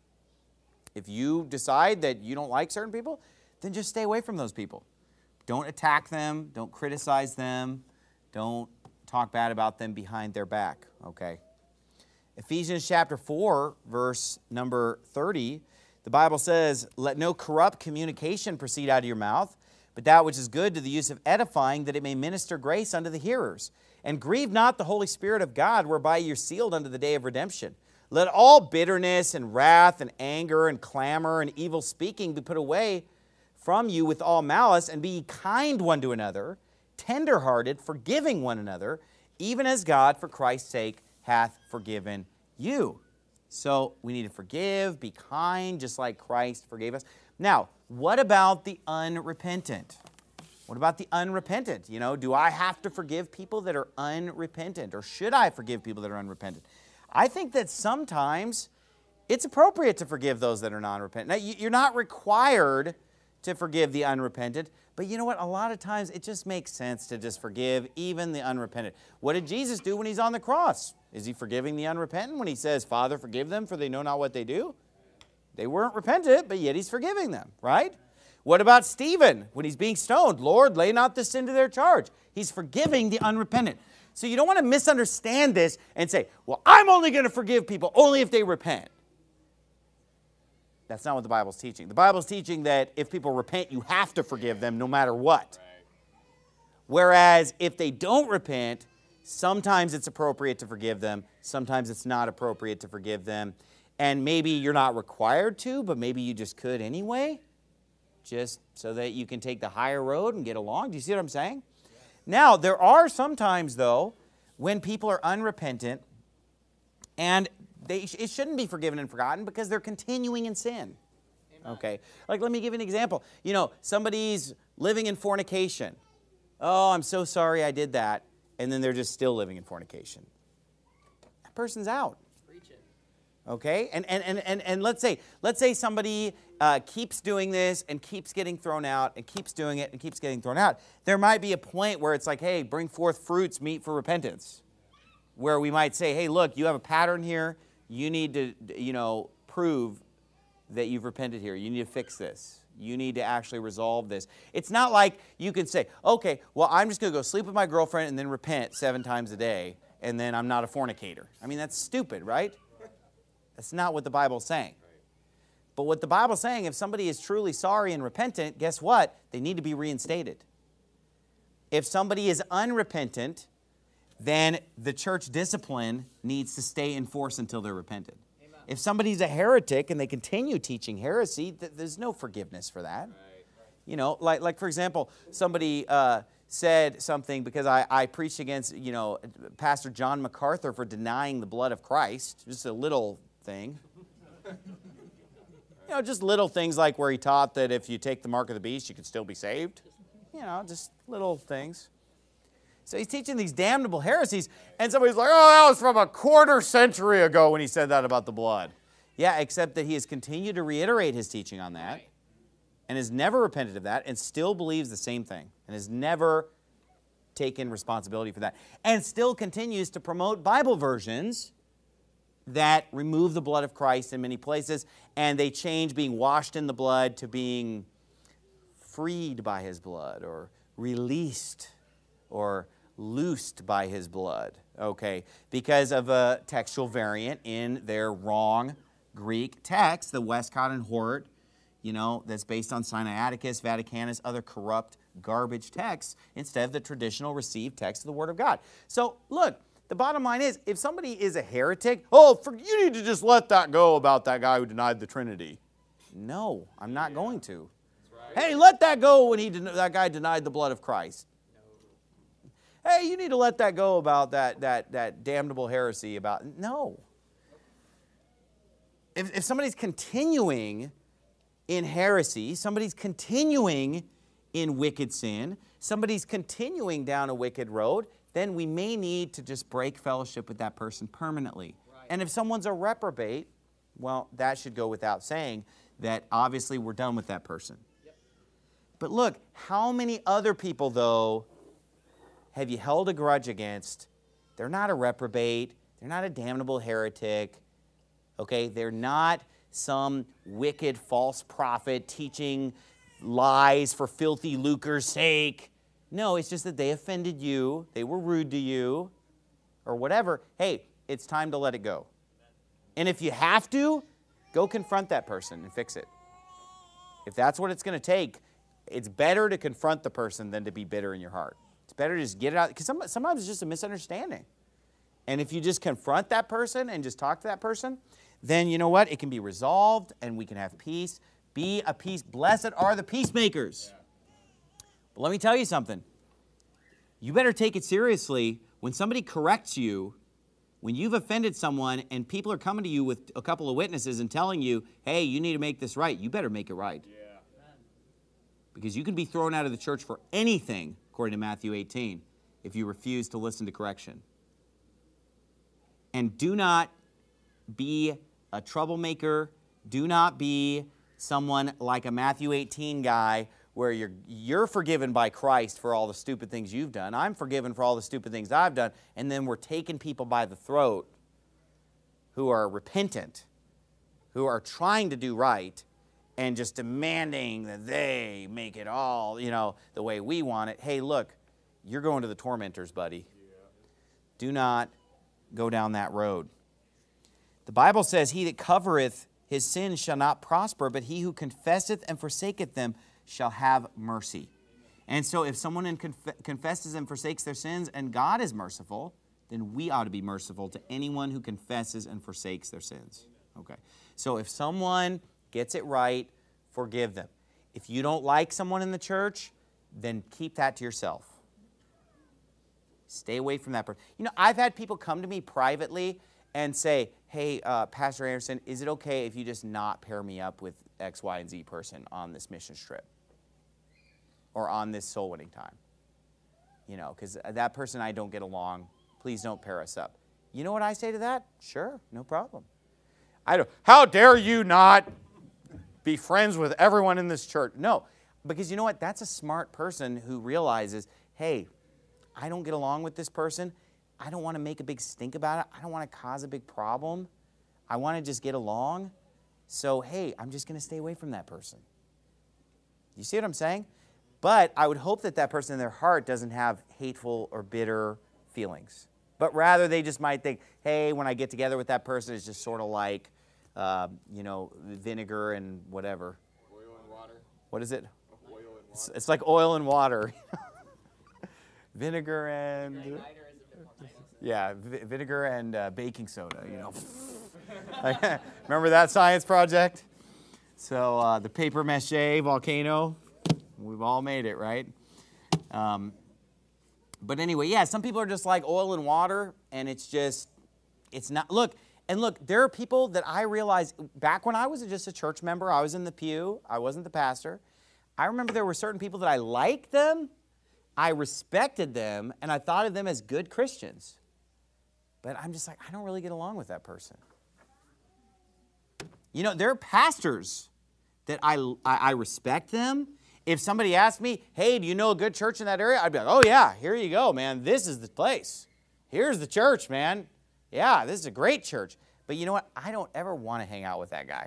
If you decide that you don't like certain people, then just stay away from those people. Don't attack them. Don't criticize them. Don't talk bad about them behind their back, okay? Ephesians chapter 4, verse number 30, the Bible says, "Let no corrupt communication proceed out of your mouth, but that which is good to the use of edifying, that it may minister grace unto the hearers. And grieve not the Holy Spirit of God, whereby you're sealed unto the day of redemption. Let all bitterness and wrath and anger and clamor and evil speaking be put away from you with all malice, and be ye kind one to another, tender-hearted, forgiving one another, even as God, for Christ's sake, hath forgiven you." So we need to forgive, be kind, just like Christ forgave us. Now, what about the unrepentant? What about the unrepentant? You know, do I have to forgive people that are unrepentant? Or should I forgive people that are unrepentant? I think that sometimes it's appropriate to forgive those that are non-repentant. Now, you're not required to forgive the unrepentant, but you know what? A lot of times it just makes sense to just forgive even the unrepentant. What did Jesus do when he's on the cross? Is he forgiving the unrepentant when he says, Father, forgive them, for they know not what they do? They weren't repentant, but yet he's forgiving them, right? What about Stephen when he's being stoned? Lord, lay not this sin to their charge. He's forgiving the unrepentant. So you don't want to misunderstand this and say, well, I'm only going to forgive people only if they repent. That's not what the Bible's teaching. The Bible's teaching that if people repent, you have to forgive them no matter what. Whereas if they don't repent, sometimes it's appropriate to forgive them. Sometimes it's not appropriate to forgive them. And maybe you're not required to, but maybe you just could anyway, just so that you can take the higher road and get along. Do you see what I'm saying? Yeah. Now, there are some times, though, when people are unrepentant, and it shouldn't be forgiven and forgotten because they're continuing in sin. Amen. Okay? Like, let me give you an example. You know, somebody's living in fornication. Oh, I'm so sorry I did that. And then they're just still living in fornication. That person's out. Okay, and let's say somebody keeps doing this and keeps getting thrown out and keeps doing it and keeps getting thrown out. There might be a point where it's like, hey, bring forth fruits meet for repentance, where we might say, hey, look, you have a pattern here. You need to, you know, prove that you've repented here. You need to fix this. You need to actually resolve this. It's not like you can say, okay, well, I'm just going to go sleep with my girlfriend and then repent 7 times a day, and then I'm not a fornicator. I mean, that's stupid, right? That's not what the Bible's saying. But what the Bible's saying, if somebody is truly sorry and repentant, guess what? They need to be reinstated. If somebody is unrepentant, then the church discipline needs to stay in force until they're repentant. Amen. If somebody's a heretic and they continue teaching heresy, there's no forgiveness for that. Right. You know, like for example, somebody said something because I preached against, you know, Pastor John MacArthur for denying the blood of Christ. Just a little thing. You know, just little things like where he taught that if you take the mark of the beast, you can still be saved. You know, just little things. So he's teaching these damnable heresies, and somebody's like, oh, that was from a quarter century ago when he said that about the blood. Yeah, except that he has continued to reiterate his teaching on that, and has never repented of that, and still believes the same thing, and has never taken responsibility for that, and still continues to promote Bible versions that remove the blood of Christ in many places, and they change being washed in the blood to being freed by his blood, or released, or loosed by his blood, okay, because of a textual variant in their wrong Greek text, the Westcott and Hort, you know, that's based on Sinaiticus, Vaticanus, other corrupt garbage texts, instead of the traditional received text of the Word of God. So, look, the bottom line is, if somebody is a heretic, you need to just let that go about that guy who denied the Trinity. No, I'm not going to. Right. Hey, let that go when that guy denied the blood of Christ. No. Hey, you need to let that go about that damnable heresy about... No. If somebody's continuing in heresy, somebody's continuing in wicked sin, somebody's continuing down a wicked road, then we may need to just break fellowship with that person permanently. Right. And if someone's a reprobate, well, that should go without saying that obviously we're done with that person. Yep. But look, how many other people, though, have you held a grudge against? They're not a reprobate. They're not a damnable heretic. Okay? They're not some wicked false prophet teaching lies for filthy lucre's sake. No, it's just that they offended you, they were rude to you, or whatever. Hey, it's time to let it go. And if you have to, go confront that person and fix it. If that's what it's going to take, it's better to confront the person than to be bitter in your heart. It's better to just get it out, because sometimes it's just a misunderstanding. And if you just confront that person and just talk to that person, then you know what? It can be resolved and we can have peace. Be a peace. Blessed are the peacemakers. Yeah. But let me tell you something. You better take it seriously when somebody corrects you When you've offended someone and people are coming to you with a couple of witnesses and telling you, hey, you need to make this right, you better make it right. Yeah. Because you can be thrown out of the church for anything, according to Matthew 18, if you refuse to listen to correction. And do not be a troublemaker. Do not be someone like a Matthew 18 guy where you're forgiven by Christ for all the stupid things you've done. I'm forgiven for all the stupid things I've done. And then we're taking people by the throat who are repentant, who are trying to do right, and just demanding that they make it all, the way we want it. Hey, look, you're going to the tormentors, buddy. Yeah. Do not go down that road. The Bible says, he that covereth his sins shall not prosper, but he who confesseth and forsaketh them shall have mercy. And so if someone confesses and forsakes their sins and God is merciful, then we ought to be merciful to anyone who confesses and forsakes their sins. Okay. So if someone gets it right, forgive them. If you don't like someone in the church, then keep that to yourself. Stay away from that person. I've had people come to me privately and say, hey, Pastor Anderson, is it okay if you just not pair me up with X, Y, and Z person on this mission trip or on this soul winning time? Because that person and I don't get along. Please don't pair us up. You know what I say to that? Sure, no problem. How dare you not be friends with everyone in this church? No, because you know what? That's a smart person who realizes, hey, I don't get along with this person. I don't want to make a big stink about it. I don't want to cause a big problem. I want to just get along. So, hey, I'm just going to stay away from that person. You see what I'm saying? But I would hope that that person in their heart doesn't have hateful or bitter feelings. But rather they just might think, hey, when I get together with that person, it's just sort of like, vinegar and whatever. Oil and water. What is it? Oil and water. It's like oil and water. Vinegar and... Yeah, vinegar and baking soda, Remember that science project? So the paper mache volcano, we've all made it, right? But anyway, yeah, some people are just like oil and water, and it's not, look, there are people that I realize, back when I was just a church member, I was in the pew, I wasn't the pastor, I remember there were certain people that I liked them, I respected them, and I thought of them as good Christians. But I'm just like, I don't really get along with that person. There are pastors that I respect them. If somebody asked me, hey, do you know a good church in that area? I'd be like, oh, yeah, here you go, man. This is the place. Here's the church, man. Yeah, this is a great church. But you know what? I don't ever want to hang out with that guy.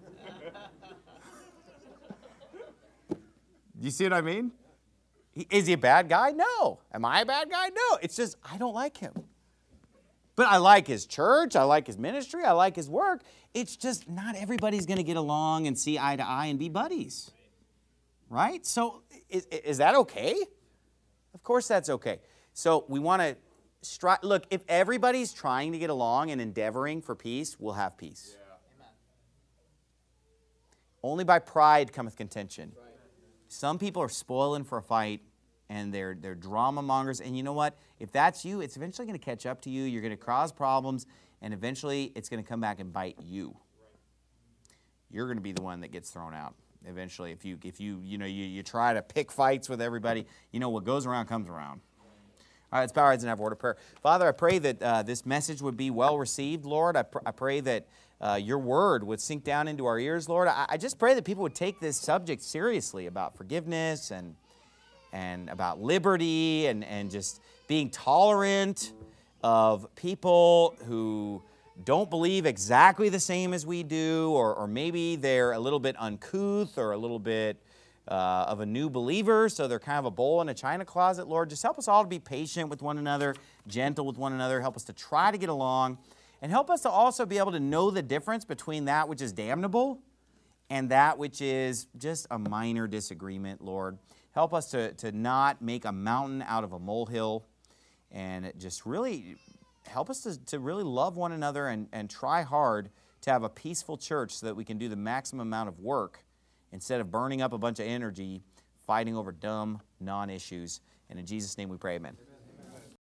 You see what I mean? Is he a bad guy? No. Am I a bad guy? No. It's just I don't like him. But I like his church, I like his ministry, I like his work. It's just not everybody's going to get along and see eye to eye and be buddies. Right? So is that okay? Of course that's okay. So we want to strive. Look, if everybody's trying to get along and endeavoring for peace, we'll have peace. Yeah. Amen. Only by pride cometh contention. Right. Some people are spoiling for a fight. And they're drama mongers. And you know what? If that's you, it's eventually going to catch up to you. You're going to cause problems. And eventually, it's going to come back and bite you. You're going to be the one that gets thrown out. Eventually, if you try to pick fights with everybody, what goes around comes around. All right, let's bow our heads and have a word of prayer. Father, I pray that this message would be well received, Lord. I pray that your word would sink down into our ears, Lord. I just pray that people would take this subject seriously about forgiveness and about liberty and just being tolerant of people who don't believe exactly the same as we do, or maybe they're a little bit uncouth or a little bit of a new believer, so they're kind of a bull in a china closet. Lord, just help us all to be patient with one another, gentle with one another. Help us to try to get along, and help us to also be able to know the difference between that which is damnable and that which is just a minor disagreement, Lord. Help us to not make a mountain out of a molehill, and just really help us to really love one another and try hard to have a peaceful church so that we can do the maximum amount of work instead of burning up a bunch of energy fighting over dumb non-issues. And in Jesus' name we pray, amen.